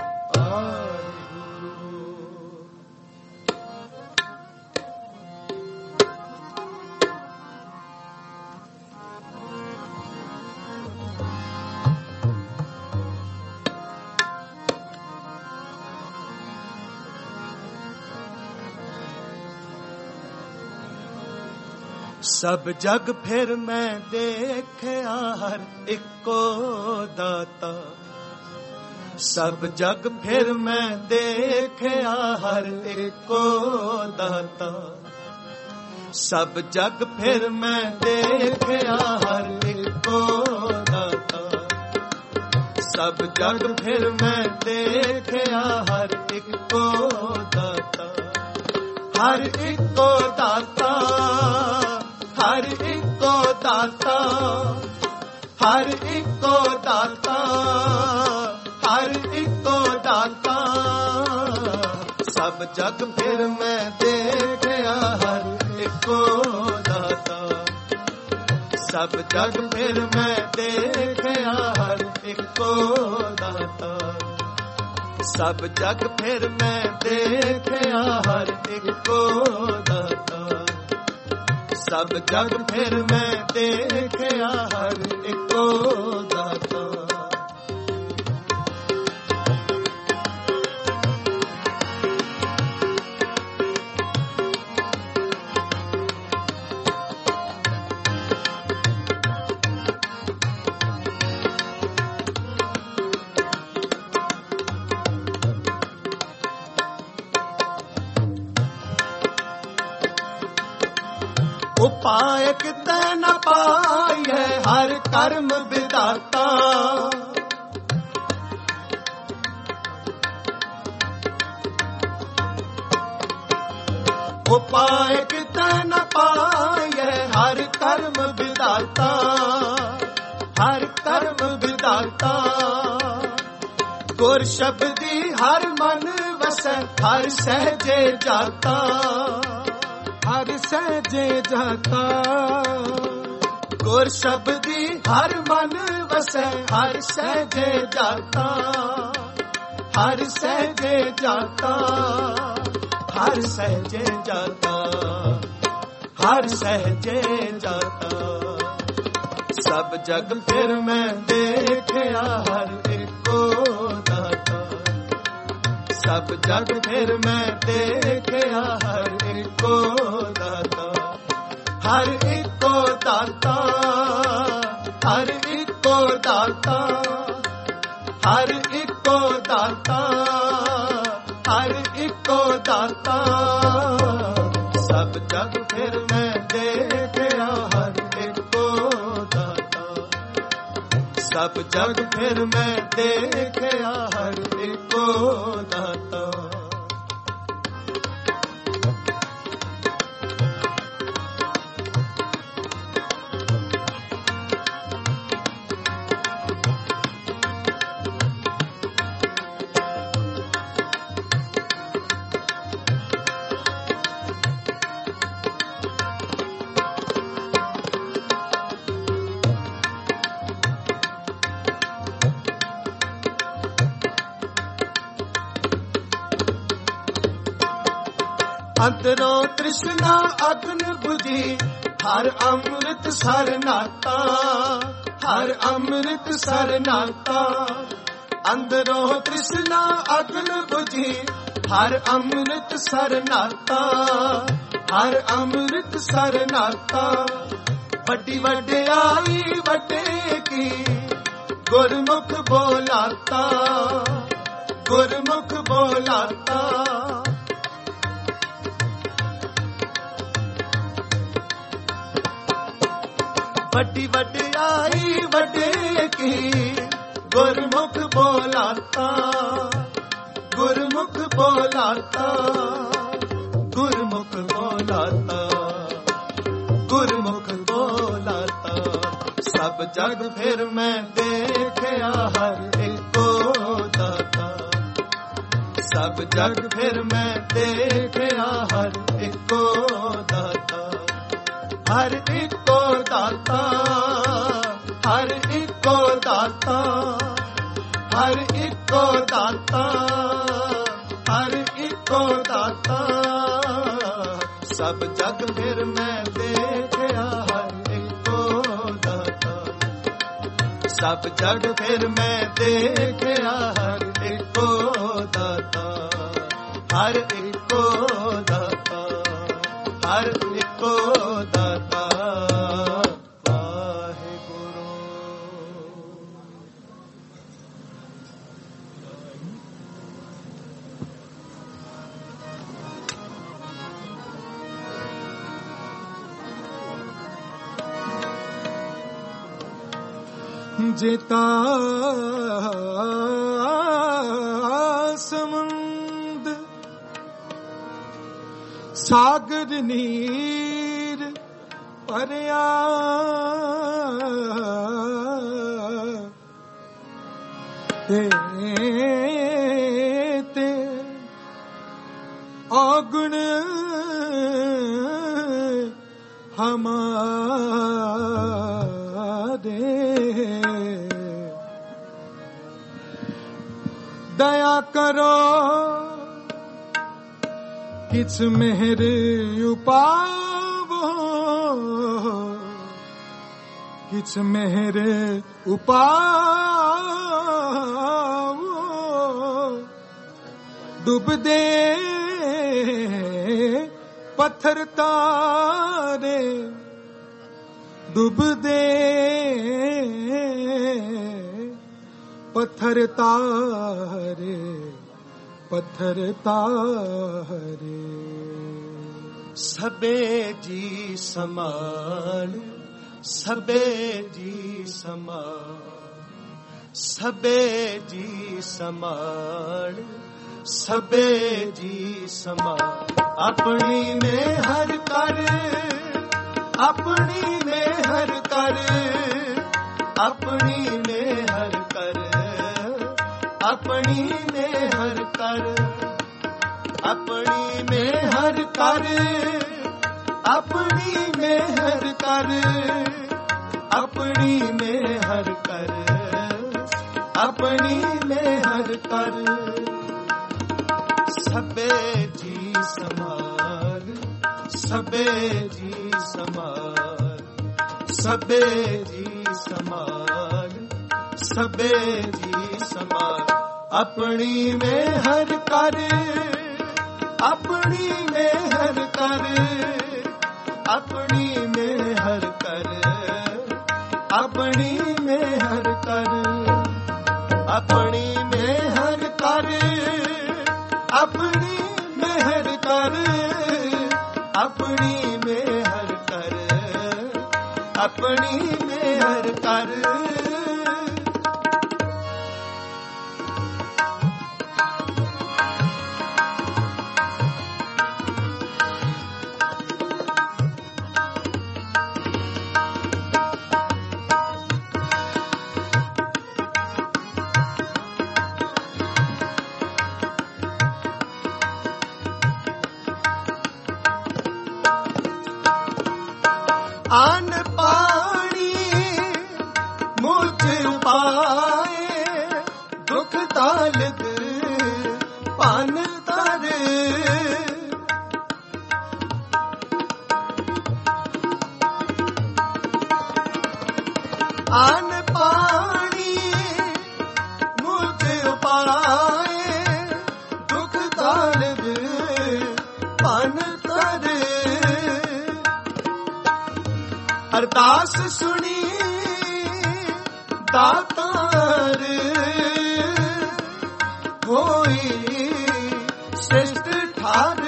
ਸਭ ਜਗ ਫਿਰ ਮੈਂ ਦੇਖਿਆ ਹਰ ਇੱਕੋ ਦਾਤਾ, ਸਭ ਜਗ ਫਿਰ ਮੈਂ ਦੇਖਿਆ ਹਰ ਇੱਕੋ ਦਾਤਾ, ਸਭ ਜਗ ਫਿਰ ਮੈਂ ਦੇਖਿਆ ਹਰ ਇੱਕੋ ਦਾਤਾ, ਸਭ ਜਗ ਫਿਰ ਮੈਂ ਦੇਖਿਆ ਹਰ ਇੱਕੋ ਦਾਤਾ, ਹਰ ਇੱਕੋ ਦਾਤਾ, ਹਰ ਇੱਕੋ ਦਾਤਾ, ਹਰ ਇੱਕੋ ਦਾਤਾ, ਹਰ ਇੱਕੋ ਦਾਤਾ। ਸਭ ਜਗ ਫਿਰ ਮੈਂ ਦੇਖਿਆ ਹਰ ਇੱਕੋ ਦਾਤਾ, ਸਭ ਜਗ ਫਿਰ ਮੈਂ ਦੇਖਿਆ ਹਰ ਇੱਕੋ ਦਾਤਾ, ਸਭ ਜਗ ਫਿਰ ਮੈਂ ਦੇਖਿਆ ਹਰ ਇੱਕੋ ਦਾਤਾ, ਸਭ ਜਗ ਫਿਰ ਮੈਂ ਦੇਖਿਆ ਹਰ ਇੱਕੋ ਦਾਤਾ। ਉਪਾਇ ਕਿਤੇ ਨ ਪਾਈਐ ਹਰ ਕਰਮ ਵਿਦਾਤਾ। ਉਪਾਇ ਕਿਤੇ ਨ ਪਾਈਐ ਹਰ ਕਰਮ ਵਿਦਾਤਾ। ਹਰ ਕਰਮ ਵਿਦਾਤਾ ਗੁਰ ਸ਼ਬਦੀ ਹਰ ਮਨ ਵਸੈ ਹਰ ਸਹਿਜੇ ਜਾਤਾ। ਹਰ ਸਹਿਜੇ ਜਾਤਾ ਗੁਰ ਸ਼ਬਦੀ ਹਰ ਮਨ ਵਸੈ ਹਰ ਸਹਿਜੇ ਜਾਤਾ। ਹਰ ਸਹਿਜੇ ਜਾਤਾ ਹਰ ਸਹਿਜੇ ਜਾਤਾ ਹਰ ਸਹਿਜੇ ਜਾਤਾ। ਸਭ ਜਗ ਫਿਰ ਮੈਂ ਦੇਖਿਆ ਹਰ ਇੱਕੋ ਦਾਤਾ। ਸਭ ਜਗ ਫਿਰ ਮੈਂ ਦੇਖਿਆ ਹਰ ਇੱਕੋ ਦਾਤਾ। ਹਰ ਇੱਕੋ ਦਾਤਾ ਹਰ ਇੱਕੋ ਦਾਤਾ। ਹਰ ਇੱਕੋ ਦਾਤਾ ਹਰ ਇੱਕੋ ਦਾਤਾ। ਸਭ ਜਗ ਫਿਰ ਮੈਂ ਦੇਖਿਆ ਹਰ ਇੱਕੋ ਦਾਤਾ। ਸਭ ਜਗ ਫਿਰ ਮੈਂ ਦੇਖਿਆ ਹਰ ਇੱਕੋ ਦਾਤਾ। ਅੰਦਰੋਂ ਤ੍ਰਿਸ਼ਨਾ ਅਗਨ ਬੁਝੀ ਹਰ ਅੰਮ੍ਰਿਤ ਸਰ ਨਾਤਾ। ਹਰ ਅੰਮ੍ਰਿਤ ਸਰ ਨਾਤਾ ਅੰਦਰੋਂ ਤ੍ਰਿਸ਼ਨਾ ਅਗਨ ਬੁਝੀ ਹਰ ਅੰਮ੍ਰਿਤ ਸਰ ਨਾਤਾ। ਹਰ ਅੰਮ੍ਰਿਤ ਸਰ ਨਾਤਾ ਵੱਡੀ ਵਡਿਆਈ ਵੱਡੇ ਕੀ ਗੁਰਮੁਖ ਬੋਲਾਤਾ। ਗੁਰਮੁਖ ਬੋਲਾਤਾ ਵੱਡੀ ਵਡਿਆਈ ਵੱਡੇ ਕੀ ਗੁਰਮੁਖ ਬੋਲਾਤਾ। ਗੁਰਮੁਖ ਬੋਲਾਤਾ ਗੁਰਮੁਖ ਬੋਲਾਤਾ ਗੁਰਮੁਖ ਬੋਲਾਤਾ। ਸਭ ਜਗ ਫਿਰ ਮੈਂ ਦੇਖਿਆ ਹਰ ਇੱਕੋ ਦਾਤਾ। ਸਭ ਜਗ ਫਿਰ ਮੈਂ ਦੇਖਿਆ ਹਰ ਇੱਕੋ ਦਾਤਾ। ਹਰ ਇੱਕੋ ਦਾਤਾ ਹਰ ਇੱਕੋ ਦਾਤਾ। ਹਰ ਇੱਕੋ ਦਾਤਾ ਹਰ ਇੱਕੋ ਦਾਤਾ। ਸਭ ਜਗ ਫਿਰ ਮੈਂ ਦੇਖਿਆ ਹਰ ਇੱਕੋ ਦਾਤਾ। ਸਭ ਜਗ ਫਿਰ ਮੈਂ ਦੇਖਿਆ ਹਰ ਇੱਕੋ ਦਾਤਾ। ਹਰ ਇੱਕੋ ਦਾਤਾ ਹਰ ਇੱਕੋ ਦਾਤਾ। ਜਿਤਾ ਸਮੁੰਦ ਸਾਗਰ ਨੀਰ ਭਰਿਆ ਤੇ ਤੇ ਔਗੁਣ ਹਮਾਰੇ दया करो किछ मेहर उपावो किछ मेरे उपाव डूब दे पत्थर तारे डूब दे पत्थर तारे पत्थर तारे सबे जी समान सबे जी समान सबे जी समान सबे जी समान अपनी में हर कर अपनी में हर कर अपनी में हर कर अपनी में हर कर अपनी में हर कर अपनी में हर कर अपनी में हर कर अपनी में हर कर सबे जी समान सबे जी समान सबे जी समान सबे जी समान अपनी में हर कर अपनी में हर कर अपनी में हर कर अपनी में हर कर अपनी में हर कर अपनी में हर कर अपनी में हर कर अपनी में हर कर आन पानी मुझ पाए दुख तालग पान तर आन पानी मुझ पाए दुख तालग पान तर अरदास सुनी दातार होई श्रेष्ठ ठार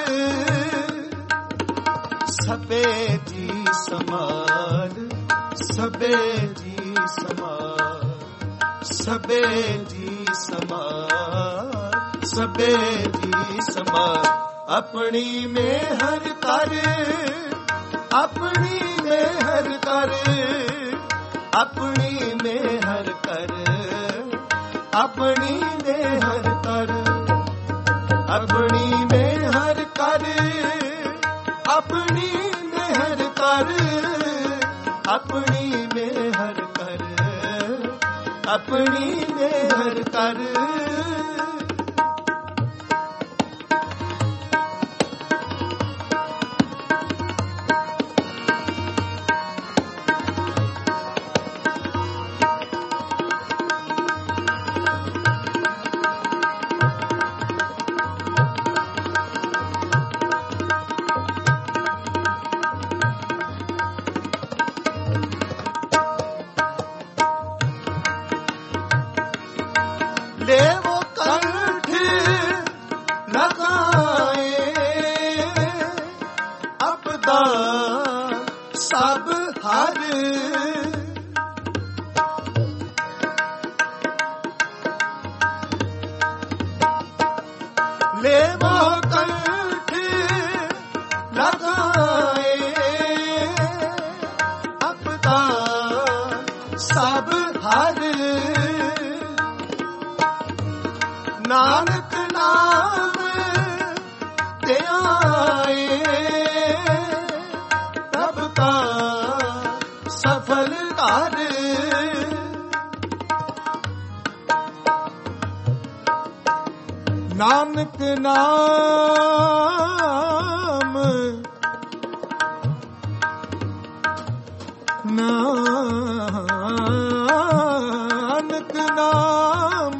सबे जी समान सबे जी समान सबे जी समान सबे जी समान अपनी में हर कर अपनी में हर कर अपनी में हर कर अपनी में हर कर अपनी में हर कर अपनी में हर कर अपनी में हर कर अपनी में हर कर ले वो कंठ लगाए अपदा सब हर ले वो कंठ लगाए अपदा सब हर नानक नाम ते आए तब का सफल कर नानक नाम नाम ਨਾਨਕ ਨਾਮ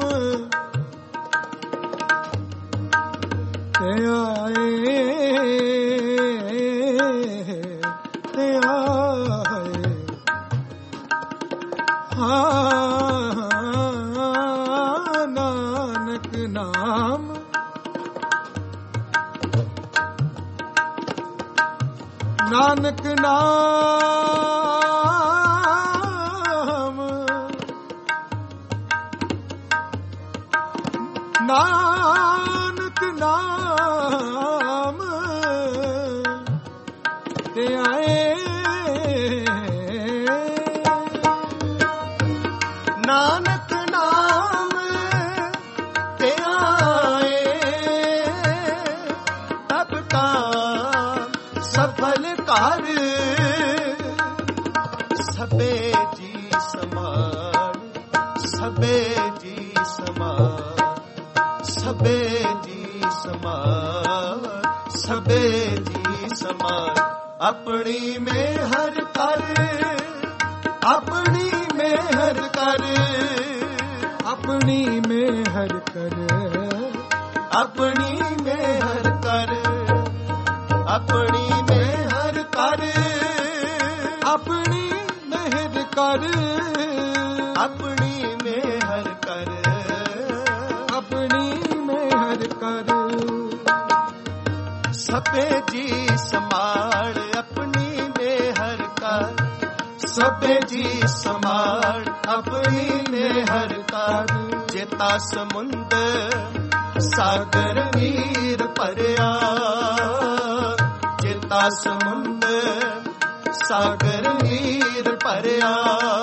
ਤੇ ਆਏ ਤੇ ਆਏ ਹਾਂ ਨਾਨਕ ਨਾਮ ਨਾਨਕ ਨਾਮ ਨਾਨਕ ਨਾਮ ਤੇ ਆਏ ਨਾਨਕ ਨਾਮ ਤੇ ਆਏ ਤਬ ਕਾਮ ਸਫਲ ਕਰ ਸਭੇ ਜੀ ਸਮਾਨ ਸਭੇ ਜੀ ਸਮਾਨ ਸਭੇ ਜੀ ਸਮਾਨ ਸਭੇ ਜੀ ਸਮਾਨ ਆਪਣੀ ਮਿਹਰ ਕਰ ਆਪਣੀ ਮਿਹਰ ਕਰ ਆਪਣੀ ਮਿਹਰ ਕਰ ਆਪਣੀ ਮਿਹਰ ਕਰ ਆਪਣੀ ਮਿਹਰ ਕਰ ਆਪਣੀ ਮਿਹਰ ਕਰ ਆਪਣੀ ਮਿਹਰ ਕਰ ਆਪਣੀ ਮਿਹਰ ਕਰ ਸਭੇ ਜੀ ਸਮਾਲ ਆਪਣੀ ਮਿਹਰ ਕਰ ਸਭੇ ਜੀ ਸਮਾਲ ਆਪਣੀ ਮਿਹਰ ਕਰ ਜੇਤਾ ਸਮੁੰਦ ਸਾਗਰ ਨੀਰ ਭਰਿਆ ਜੇਤਾ ਸਮੁੰਦ ਸਾਗਰ ਨੀਰ ਭਰਿਆ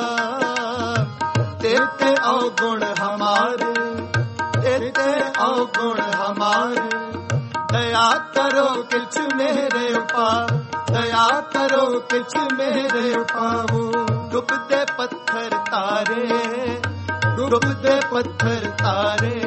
ਤੇਤੇ ਔਗੁਣ ਹਮਾਰੇ ਤੇਤੇ ਔਗੁਣ ਹਮਾਰੇ ਦਇਆ ਕਰੋ ਕਿਛ ਮੇਰੇ ਉਪਾਰ ਦਇਆ ਕਰੋ ਕਿਛ ਮੇਰੇ ਉਪਾਵੋ ਡੁੱਬਦੇ ਪੱਥਰ ਤਾਰੇ ਡੁੱਬਦੇ ਪੱਥਰ ਤਾਰੇ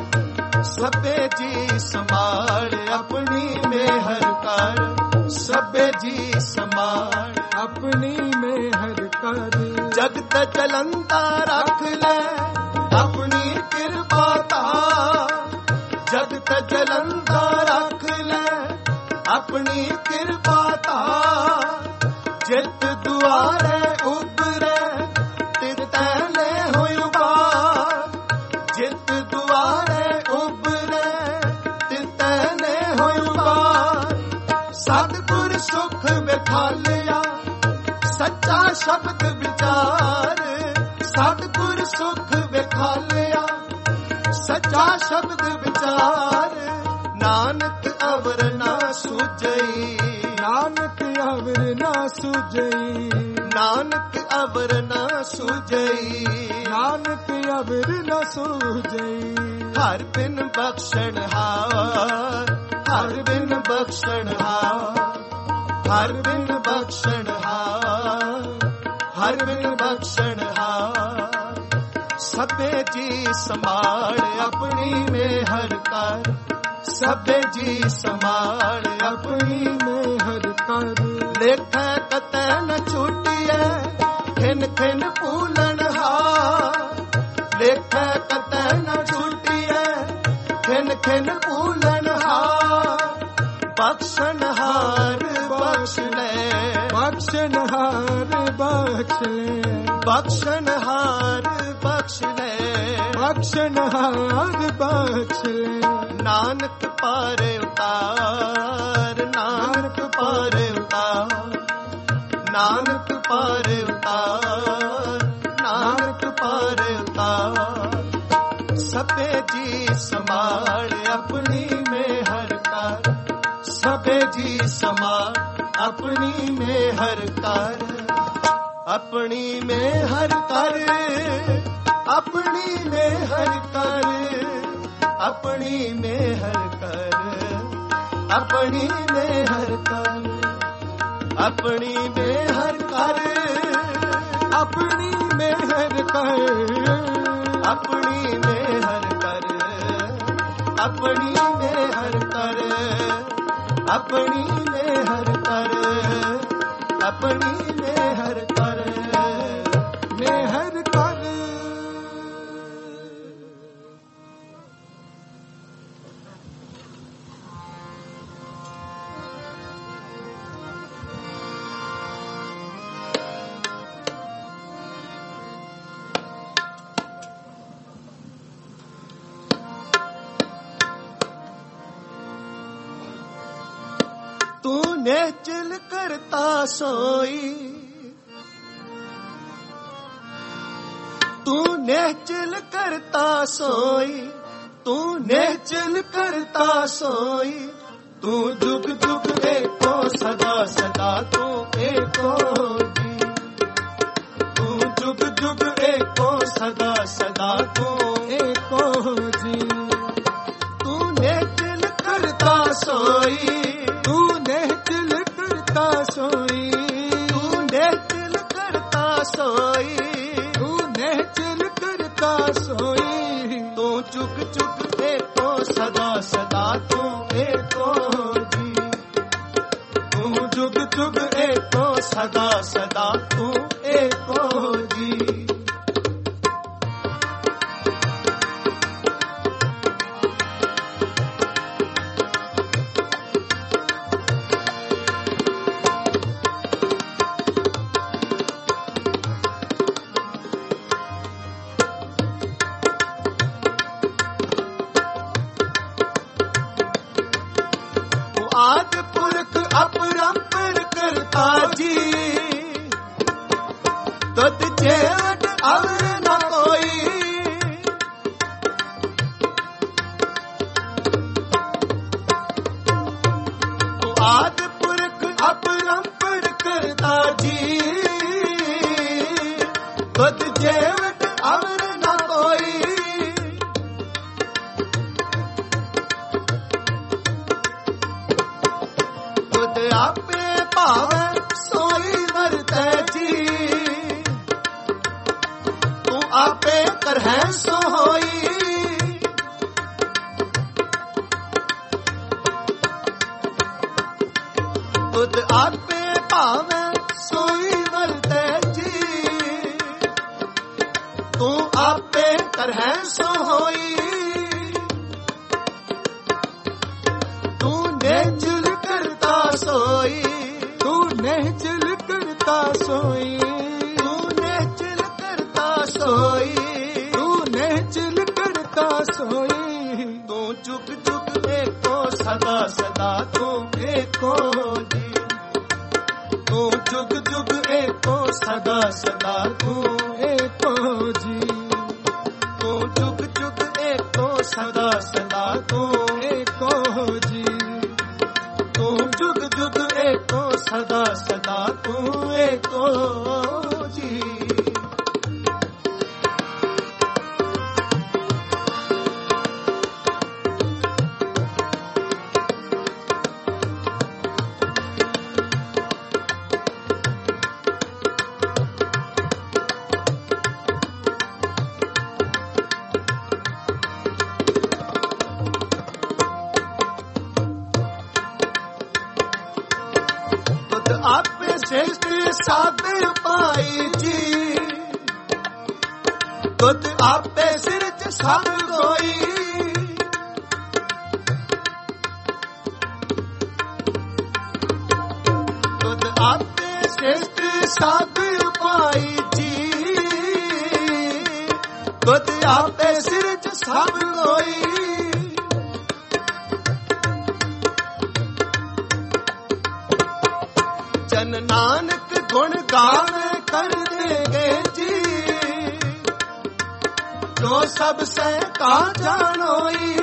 ਸਭੇ ਜੀ ਸਮਾਲ ਆਪਣੀ ਮਿਹਰ ਕਰ ਸਭੇ ਜੀ ਸਮਾਲ ਆਪਣੀ ਮਿਹਰ ਕਰ ਜਗਤ ਚਲੰਦਾ ਰੱਖ ਲੈ ਆਪਣੀ ਕਿਰਪਾ ਧਾਰ ਜਗਤ ਚਲੰਦਾ ਰੱਖ ਲੈ ਆਪਣੀ ਕਿਰਪਾ ਧਾਰ ਜਿਤ ਦੁਆਰੇ ਉਬਰੇ ਤਿਤੈ ਲੈ ਹੋਇ ਉਬਾਰ ਜਿਤ ਦੁਆਰੇ ਉਬਰੇ ਤਿਤੈ ਲੈ ਹੋਇ ਉਬਾਰ ਸਤਿਗੁਰ ਸੁਖ ਵਿਖਾਲਿਆ ਸੱਚਾ ਸ਼ਬਦ ਵਿਚਾਰ ਸਤਿਗੁਰ ਸੁਖ ਵਿਖਾਲਿਆ ਸੱਚਾ ਸ਼ਬਦ ਵਿਚਾਰ ਨਾਨਕ ਅਵਰ ਨਾ ਸੁਝਈ ਨਾਨਕ ਅਵਰ ਨਾ ਸੁਝਈ ਨਾਨਕ ਅਵਰ ਨਾ ਸੁਝਈ ਨਾਨਕ ਅਵਰ ਨਾ ਸੁਝਈ ਹਰ ਬਿਨ ਬਖਸ਼ਣ ਹਾਰ ਹਰ ਬਿਨ ਬਖਸ਼ਣ ਹਾਰ ਹਰ ਬਿਨ ਬਖਸ਼ਣ ਹਾਰ ਹਰ ਬਿਨ ਬਖਸ਼ਣ ਹਾਰ ਸਭੇ ਜੀ ਸਮਾਲ ਆਪਣੀ ਮਿਹਰ ਕਰ ਸਭੇ ਜੀ ਸਮਾਲ ਆਪਣੀ ਮਿਹਰ ਕਰ ਲੇਖੈ ਕਤੈ ਨ ਛੁਟਿਐ ਖਿਨ ਖਿਨ ਭੂਲਣ ਹਾਰ ਲੇਖੈ ਕਤੈ ਨ ਛੁਟਿਐ ਖਿਨ ਖਿਨ ਭੂਲਣ ਹਾਰ ਬਖਸ਼ਣ ਹਾਰ ਬਖਸ਼ ਲੈ ਬਖਸ਼ਣ ਹਾਰ ਬਖਸ਼ ਲੈ ਬਖਸ਼ਣ ਹਾਰ ਬਖਸ਼ ਲੈ ਬਖਸ਼ਣ ਹਾਰ ਬਖਸ਼ ਲੈ ਨਾਨਕ ਪਾਰ ਉਤਾਰ ਨਾਨਕ ਪਾਰ ਉਤਾਰ ਨਾਨਕ ਪਾਰ ਉਤਾਰ ਨਾਨਕ ਪਾਰ ਉਤਾਰ ਸਭੇ ਜੀ ਸਮਾਲ ਆਪਣੀ ਮਿਹਰ ਕਰ ਸਭੇ ਜੀ ਸਮਾਲ ਆਪਣੀ ਮਿਹਰ ਕਰ ਆਪਣੀ ਮਿਹਰ ਕਰ ਆਪਣੀ ਮਿਹਰ ਕਰ ਆਪਣੀ ਮਿਹਰ ਕਰ ਆਪਣੀ ਮਿਹਰ ਕਰ ਆਪਣੀ ਮਿਹਰ ਕਰ ਆਪਣੀ ਮਿਹਰ ਕਰ ਆਪਣੀ ਮਿਹਰ ਕਰ ਆਪਣੀ ਮਿਹਰ ਕਰ ਆਪਣੀ ਮਿਹਰ ਕਰ ਆਪਣੀ ਮਿਹਰ ਕਰ ਨਿਹਚਲ ਕਰਤਾ ਸੋਈ, ਤੂੰ ਨਿਹਚਲ ਕਰਤਾ ਸੋਈ, ਤੂੰ ਨਿਹਚਲ ਕਰਤਾ ਸੋਈ। ਤੂੰ ਜੁਗ ਜੁਗ ਏਕੋ ਸਦਾ ਸਦਾ ਤੂੰ ਏਕੋ ਜੀ, ਤੂੰ ਜੁਗ ਜੁਗ ਏਕੋ ਸਦਾ ਸਦਾ ਤੂੰ ਏਕੋ ਜੀ। ਤੂੰ ਨਿਹਚਲ ਕਰਤਾ ਸੋਈ, ਤੂੰ ਨਿਹਚਲ ਕਰਤਾ ਸੋਈ, ਤੂੰ ਨਿਹਚਲ ਕਰਤਾ ਸੋਈ, ਤੂੰ ਨਿਹਚਲ ਕਰਤਾ ਸੋਈ। ਤੂੰ ਚੁੱਕ ਚੁੱਕ ਏਕੋ ਸਦਾ ਸਦਾ ਤੂੰ ਏਕੋ ਜੀ, ਤੂੰ ਜੁਗ ਜੁਗ ਏਕੋ ਸਦਾ ਸਦਾ ਤੂੰ ਏਕੋ ਜੀ। ਆਦਿ ਪੁਰਖ ਅਪਰੰਪਰ ਕਰਤਾ ਜੀ, ਤੁਧ ਜੇਵਟ ਅਵਰ ਨ ਕੋਈ। ਤੂੰ ਆਦਿ ਪੁਰਖ ਅਪਰੰਪਰ ਕਰਤਾ ਜੀ, ਤੁਧ ਜੇਵਟ ਅਵਰ ਨ ਕੋਈ। ਆਪੇ ਭਾਵੈ ਸੋਈ ਵਰਤੈ ਜੀ, ਤੂੰ ਆਪੇ ਕਰਹਿ ਸੋ ਹੋਈ। ਤੁਧ ਆਪੇ ਭਾਵੈ ਸੋਈ ਵਰਤੈ ਜੀ, ਤੂੰ ਆਪੇ ਕਰਹਿ ਸੋ ਹੋਈ। ਤੂੰ ਨਿਹਚਲ ਕਰਤਾ ਸੋਈ, ਤੂੰ ਨਿਹਚਲ ਕਰਤਾ ਸੋਈ, ਤੂੰ ਨਿਹਚਲ ਕਰਤਾ ਸੋਈ, ਤੂੰ ਨਿਹਚਲ ਕਰਤਾ ਸੋਈ। ਤੂੰ ਚੁੱਕ ਚੁੱਕ ਏਕੋ ਸਦਾ ਸਦਾ ਤੂੰ ਏਕੋ ਜੀ, ਤੂੰ ਚੁੱਕ ਚੁੱਕ ਏਕੋ ਸਦਾ ਸਦਾ ਤੂੰ ਏਕੋ ਜੀ, ਤੂੰ ਚੁੱਕ ਚੁੱਕ ਏਕੋ ਸਦਾ ਸਦਾ ਤੂੰ ਏਕੋ ਜੀ, ਤੂੰ ਜੁਗ ਜੁਗ ਏਕੋ ਸਦਾ ਸਦਾ ਤੂੰ ਏਕੋ ਜੀ। ਆਪੇ ਸ੍ਰਿਸ਼ਟ ਸਭ ਪਾਈ ਜੀ, ਤੁਧ ਆਪੇ ਸਿਰਜ ਸਭ ਕੋਈ। ਤੁਧ ਆਪੇ ਸ੍ਰਿਸ਼ਟ ਸਭ ਪਾਈ ਜੀ, ਤੁਧ ਆਪੇ ਸਿਰਜ ਸਭ ਕੋਈ। ਜਨ ਨਾਨਕ ਗੁਣ ਗਾਵੇ ਕਰਦੇ ਗਏ ਜੀ, ਜੋ ਸਭ ਸਹਿ ਕਾ ਜਾਣੋਈ।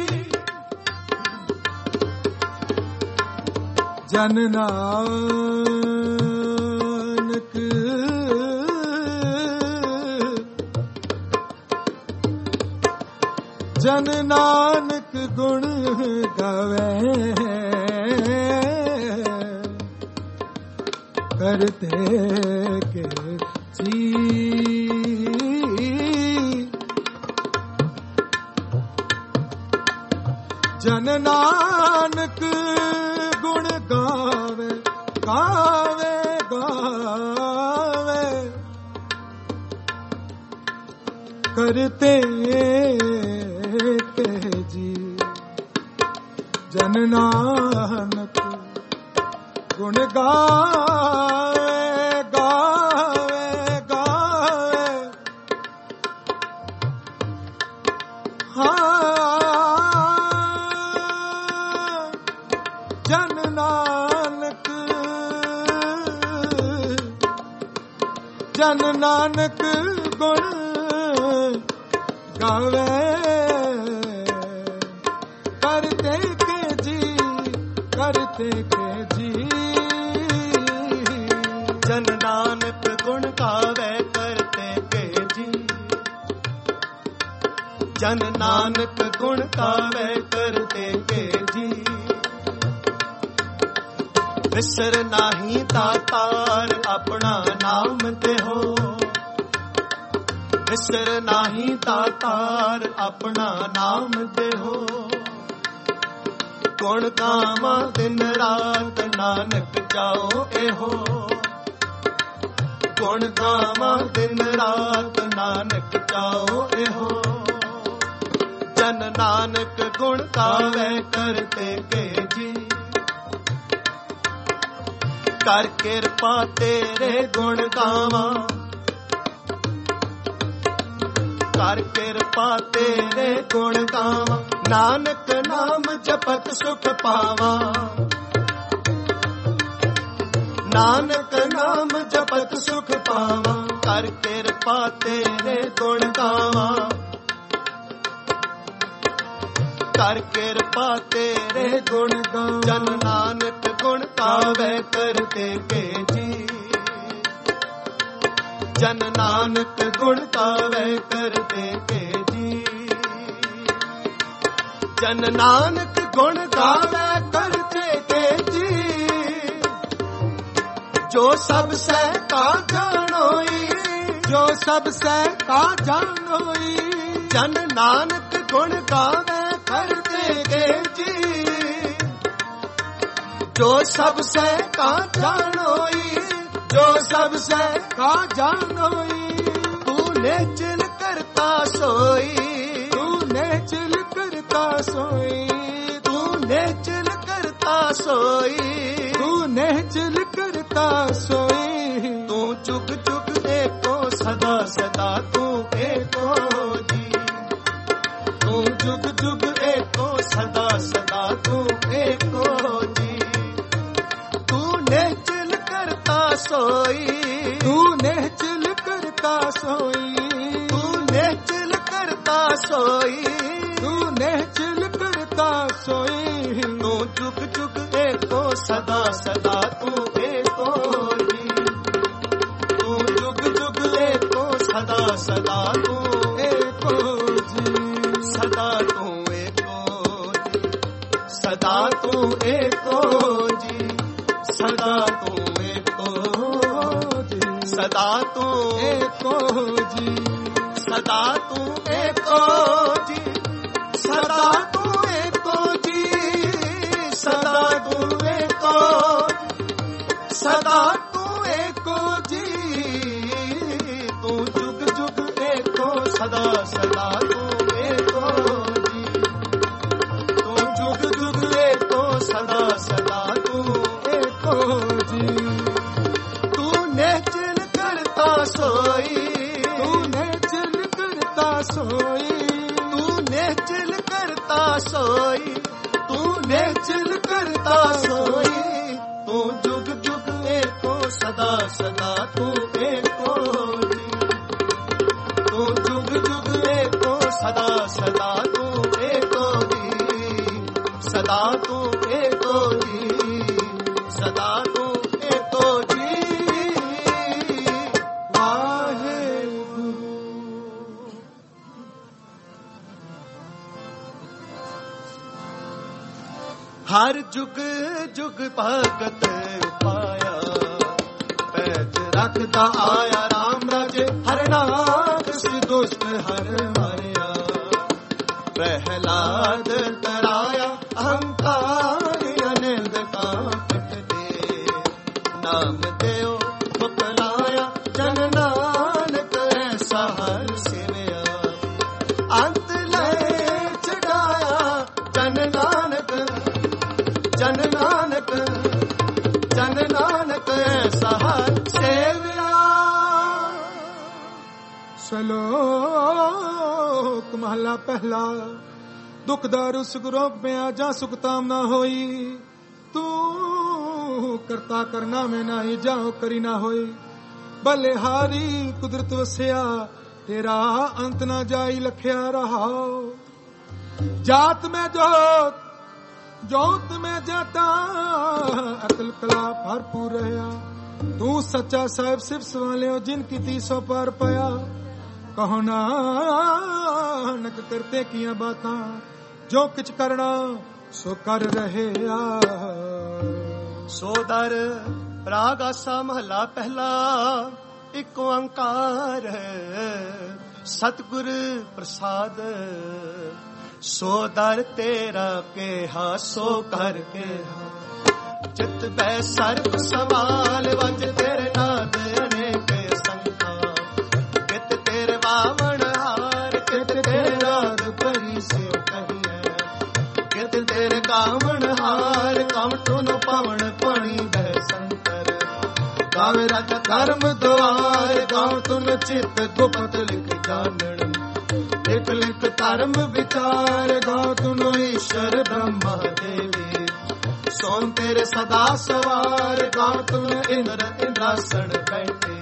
ਜਨ ਨਾਨਕ ਜਨ ਨਾਨਕ ਗੁਣ ਗਾਵੇ ਕਰਤੇ ਕੇ ਜੀ। ਜਨ ਨਾਨਕ ਗੁਣ ਗਾਵੇ ਗਾਵੇ ਗਾਵੇ ਕਰਤੇ ਕੇ ਜੀ। ਜਨ ਨਾਨਕ ਗੁਣ ਗਾਵੇ ਗਾਵੇ ਗਾਵੇ ਹਾਂ। ਜਨ ਨਾਨਕ ਜਨ ਨਾਨਕ ਗੁਣ ਗਾਵੇ ਕਰਤੇ ਕੇ ਜੀ ਕਰਤੇ ਕੇ ਜੀ ਜਨ ਨਾਨਕ ਗੁਣ ਗਾਵੇ ਕਰਤੇ ਕੇ ਜੀ ਜਨ ਨਾਨਕ ਗੁਣ ਗਾਵੇ ਕਰਤੇ ਕੇ ਜੀ ਵਿਸਰ ਨਾਹੀ ਦਾਤਾਰ ਆਪਣਾ ਨਾਮ ਤੇ ਹੋ ਵਿਸਰ ਨਾਹੀ ਦਾਤਾਰ ਆਪਣਾ ਨਾਮ ਤੇ ਹੋ ਗੁਣ ਗਾਵਾਂ ਦਿਨ ਰਾਤ ਨਾਨਕ ਚਾਓ ਇਹੋ ਗੁਣ ਗਾਵਾਂ ਦਿਨ ਰਾਤ ਨਾਨਕ ਚਾਓ ਇਹੋ ਜਨ ਨਾਨਕ ਗੁਣ ਗਾਵੇ ਕਰਤੇ ਕੇ ਜੀ ਕਰ ਕਿਰਪਾ ਤੇਰੇ ਗੁਣ ਗਾਵਾਂ ਕਰ ਕਿਰਪਾ ਤੇਰੇ ਗੁਣ ਗਾਵਾਂ ਨਾਨਕ ਨਾਮ ਜਪਤ ਸੁਖ ਪਾਵਾਂ ਨਾਨਕ ਨਾਮ ਜਪਤ ਸੁਖ ਪਾਵਾਂ ਕਰ ਕਿਰਪਾ ਤੇਰੇ ਗੁਣ ਗਾਵਾਂ ਕਰ ਕਿਰਪਾ ਤੇਰੇ ਗੁਣ ਗਾਵਾਂ ਜਨ ਨਾਨਕ ਗੁਣ ਗਾਵੇ ਕਰਤੇ ਕੇ ਜੀ ਜਨ ਨਾਨਕ ਗੁਣ ਗਾਵੇ ਕਰਤੇ ਕੇ ਜੀ ਜਨ ਨਾਨਕ ਗੁਣ ਗਾਵੇ ਕਰਤੇ ਕੇ ਜੀ ਜੋ ਸਭ ਸਹਿ ਕਾ ਜਾਣੋਈ ਜੋ ਸਭ ਸਹਿ ਕਾ ਜਾਣੋਈ ਜਨ ਨਾਨਕ ਗੁਣ ਗਾਵੇ ਕਰਤੇ ਕੇ ਜੀ ਜੋ ਸਭ ਸਹਿ ਕਾ ਜਾਣੋਈ ਜੋ ਸਭ ਸਹਿ ਕਾ ਜਾਣੋਈ ਤੂੰ ਨਿਚਲ ਕਰਤਾ ਸੋਈ ਤੂੰ ਨਿਚਲ ਕਰਤਾ ਸੋਈ ਤੂੰ ਨਿਚਲ ਕਰਤਾ ਸੋਈ ਤੂੰ ਨਿਚਲ ਕਰਤਾ ਸੋਈ ਤੂੰ ਚੁਗ ਚੁਗ ਏਕੋ ਸਦਾ ਸਦਾ ਤੂੰ ਏਕੋ ਜੀ ਤੂੰ ਜੁਗ ਜੁਗ ਏਕੋ ਸਦਾ ਸਦਾ ਤੂੰ ਏਕੋ ਜੀ ਤੂੰ ਨਿਚਲ ਕਰਤਾ ਸੋਈ ਤੂੰ ਨਿਚਲ ਕਰਤਾ ਸੋਈ ਤੂੰ ਨਿਚਲ ਕਰਤਾ ਸੋਈ ਤੂੰ ਨਿਚਲ ਕਰਤਾ ਸੋਈ ਤੂੰ ਜੁਗ ਜੁਗ ਏਕੋ ਸਦਾ ਸਦਾ ਤੂੰ ਏਕੋ ਜੀ ਤੂੰ ਜੁਗ ਜੁਗ ਏਕੋ ਸਦਾ ਸਦਾ ਤੂੰ ਏਕੋ ਜੀ ਸਦਾ ਤੂੰ ਏਕੋ ਜੀ ਸਦਾ ਤੂੰ ਏਕੋ ਜੀ ਸਦਾ ਤੂੰ ਏਕੋ ਜੀ ਸਦਾ ਤੂੰ ਏਕੋ ਜੀ ਸਦਾ ਤੂੰ ਏਕੋ ਜੀ ਸਦਾ ਤੂੰ ਏਕੋ ਜੀ ਸਦਾ ਤੂੰ ਏਕੋ ਸਦਾ ਤੂੰ ਏਕੋ ਜੀ ਤੂੰ ਜੁਗ ਜੁਗ ਏਕੋ ਸਦਾ ਸਦਾ ਤੂੰ ਏਕੋ ਜੀ ਤੂੰ ਜੁਗ ਜੁਗ ਏਕੋ ਸਦਾ ਸਦਾ ਤੂੰ ਏਕੋ ਜੀ ਤੂੰ ਨਿਚਲ ਕਰਤਾ ਸੋਈ ਤੂੰ ਨਿਚਲ ਕਰਤਾ ਸੋਈ ਤੂੰ ਨਿਚਲ ਕਰਤਾ ਸੋਈ ਤੂੰ ਨਿਚਲ ਕਰਤਾ ਸੋਈ ਤੂੰ ਜੁਗ ਜੁਗ ਏਕੋ ਸਦਾ ਸਦਾ ਤੂੰ ਏਕੋ ਜੀ ਤੂੰ ਜੁਗ ਜੁਗ ਏਕੋ ਸਦਾ ਸਦਾ ਤੂੰ ਏਕੋ ਜੀ ਸਦਾ ਤੂੰ ਏਕੋ ਜੀ ਸਦਾ ਤੂੰ ਏਕੋ ਜੀ ਵਾਹਿਗੁਰੂ ਹਰ ਜੁਗ ਜੁਗ ਭਗਤ ਪਾਇਆ ਪੈਜ ਰੱਖਦਾ ਆਇਆ ਰਾਮ ਰਾਜੇ ਹਰ ਨਾਮ ਦੁਸ਼ਟ ਹਰ ਮਾਰਿਆ ਪ੍ਰਹਿਲਾਦ ਤਰਾਇਆ ਅਹੰਕਾਰ ਅਨੰਦ ਕਾਟ ਦੇ ਨਾਮ ਦਿਓ ਮੁਕਲਾਇਆ ਜਨ ਨਾਨਕ ਐਸਾ ਹਰ ਸਿਵਿਆ ਅੰਤ ਲੈ ਚੜਾਇਆ ਜਨ ਨਾਨਕ ਜਨ ਨਾਨਕ ਜਨ ਨਾਨਕ ਐਸਾ ਹਰ ਸੇਵਿਆ। ਸ਼ਲੋਕ ਮਹਲਾ ਪਹਿਲਾ। ਦੁਖ ਦਾਰੂ ਸੁਖ ਰੋਗ ਬਿਆ ਜਾਂ ਸੁਖ ਤਾਮ ਨਾ ਹੋਈ, ਤੂੰ ਕਰਤਾ ਕਰਨਾ ਮੈਂ ਨਹੀਂ ਜਾਓ ਕਰੀ ਨਾ ਹੋਈ। ਬਲਿਹਾਰੀ ਕੁਦਰਤ ਵਸਿਆ ਤੇਰਾ ਅੰਤ ਨਾ ਜਾਈ ਲਖਿਆ ਰਹਾਓ। ਜਾਤ ਮੈਂ ਜੋਤ ਜੋਤ ਮੈਂ ਜਾਤਾ ਅਕਲ ਕਲਾ ਭਰਪੂਰ ਰਹਾ। ਤੂੰ ਸੱਚਾ ਸਾਹਿਬ ਸਿਫਤ ਸਵਾਲਿਓ ਜਿਨ ਕੀਤੀ ਸੋ ਪਾਰ ਪਿਆ। ਕਹੋ ਨਾਨਕ ਕਰਤੇ ਕੀਆਂ ਬਾਤਾਂ ਜੋ ਕਿਛ ਕਰਨਾ ਸੋ ਕਰ ਰਹਿਆ। ਸੋ ਦਰ ਰਾਗ ਆਸਾ ਮਹਲਾ ਪਹਿਲਾ ਇੱਕ ਓੰਕਾਰ ਸਤਿਗੁਰ ਪ੍ਰਸਾਦ। ਸੋ ਦਰ ਤੇਰਾ ਕੇਹਾ ਸੋ ਕਰ ਕੇਹਾ। ਚਿਤ ਬੈ ਸਰਬ ਸਵਾਲ ਵਜ ਤੇਰੇ ਨਾਦ ਅਨੇਕ ਸੰਖਾ। ਕਿਤ ਤੇਰੇ ਬਾਵਣ ਹਾਰ ਕਿਤ ਤੇਰੇ ਰਾਗ ਭਰੀ ਸਿਉ ਕਹੀਐ। ਕਿਤ ਤੇਰੇ ਕਾਵਣ ਹਾਰ ਕਮ ਤੁਨ ਪਾਵਣ ਪਾਣੀ ਬੈ ਸੰਤਰ। ਗਾਵੇ ਰਜ ਧਰਮ ਦੁਆਰ ਗਾਉ ਤੁਨ ਚਿਤ ਗੁਪਤ ਲਿਖ ਜਾਣਨ। ਲਿਖ ਲਿਖ ਧਰਮ ਵਿਚਾਰ ਗਾਉ ਤੁਨ ਈਸ਼ਰ ਬ੍ਰਹਮਾ ਦੇਵੀ। ਸੋਨ ਤੇਰੇ ਸਦਾ ਸਵਾਰ ਗਾਉ ਤੁਨ ਇੰਦਰ ਇੰਦਰਾਸਣ ਬੈਠੇ।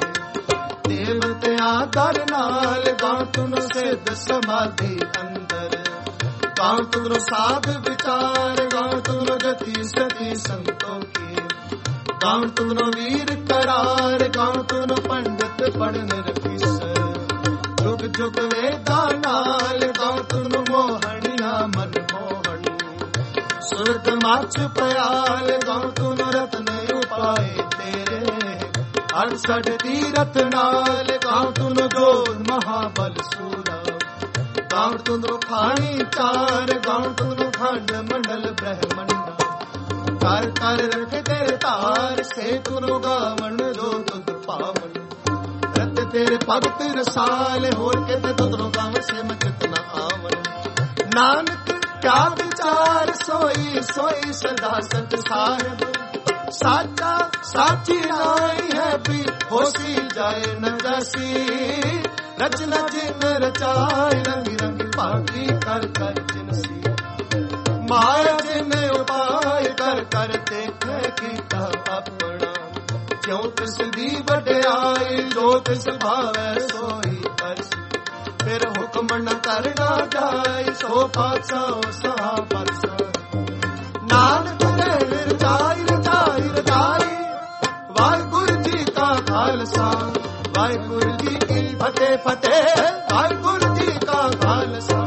ਦੇਵਤਿਆਂ ਦਰ ਨਾਲ ਗਾਉ ਤੁਨ ਸਿੱਧ ਸਮਾਧੀ ਅੰਦਰ। ਗਾਉ ਤੁਨ ਸਾਧ ਵਿਚਾਰ ਗਾਉ ਤੁਨ ਜਤੀ ਸਤੀ ਸੰਤੋਖੀ। ਗਾਉ ਤੁਨ ਵੀਰ ਕਰਾਰ ਗਾਉ ਤੁਨ ਪੰਡਤ ਪੜਨ ਰਖੀਸਰ। ਜੁਗ ਜੁਗ ਵੇਦਾਂ ਨਾਲ ਗਾਉ ਤੁਨ ਮੋਹਣੀਆਂ ਮਨ ਮੋਹਣੀ। ਸੁਰਗ ਮੱਚ ਪਿਆਲ ਗਾਉ ਤੁਨ ਰਤਨ ਉਪਾਏ ਤੇਰੇ। ਅੜਸਠ ਤੀਰਥ ਨਾਲ ਗਾਉ ਤੁਨ ਜੋਰ ਮਹਾਬਲ ਸੂਰਾ। ਗਾਉ ਤੁਨ ਖਾਣੀ ਚਾਰ ਗਾਉ ਤੁਨ ਖੰਡ ਮੰਡਲ ਬ੍ਰਹਮੰਡਾ। ਕਰ ਕਰ ਰਖੇ ਤੇਰੇ ਧਾਰ ਸੇ ਤੁਨ ਗਾਵਣ ਜੋ ਤੁਧ ਪਾਵਨ। ਰਤ ਤੇਰੇ ਭਗਤ ਰਸਾਲ ਹੋਰ ਕਿਤੇ ਤੁਧਰੋ ਗਾਵ ਸੇ ਮਚਤ ਨ ਆਵਨ। ਨਾਨਕ ਕਿਆ ਵਿਚਾਰ ਸੋਈ ਸੋਈ ਸਦਾ ਸਤ ਸਾਹਿਬ। ਸਾਚਾ ਸਾਚੀ ਨਾਈ ਹੈ ਵੀ ਹੋਸੀ ਜਾਏ ਨ ਜਾਸੀ। ਰਚਨਾ ਜਿਨ ਰਚਾਏ ਰੰਗ ਰੰਗ ਭਾਗੀ ਕਰ ਕਰ ਜਿਨਸੀ। ਮਾਇਆ ਜਿਨ ਉਪਾਏ ਕਰ ਕਰ ਦੇਖੇ ਕੀਤਾ ਆਪਣਾ। ਕਿਉ ਤਿਸ ਦੀ ਵਡਿਆਈ ਜੋ ਤਿਸ ਭਾਵੈ ਸੋਈ ਕਰਸੀ। ਫਿਰ ਹੁਕਮ ਨ ਕਰਨਾ ਜਾਏ ਸੋ ਪਾਛਾਉ ਸਹਾ ਪਰਸਾ। ਨਾਨਕ ਦੇ ਰਚਾਈ ਰਚਾਈ ਰਚਾਈ। ਵਾਹਿਗੁਰੂ ਜੀ ਕਾ ਖਾਲਸਾ ਵਾਹਿਗੁਰੂ ਜੀ ਕੀ ਫਤਿਹ ਫਤਿਹ। ਵਾਹਿਗੁਰੂ ਜੀ ਕਾ ਖਾਲਸਾ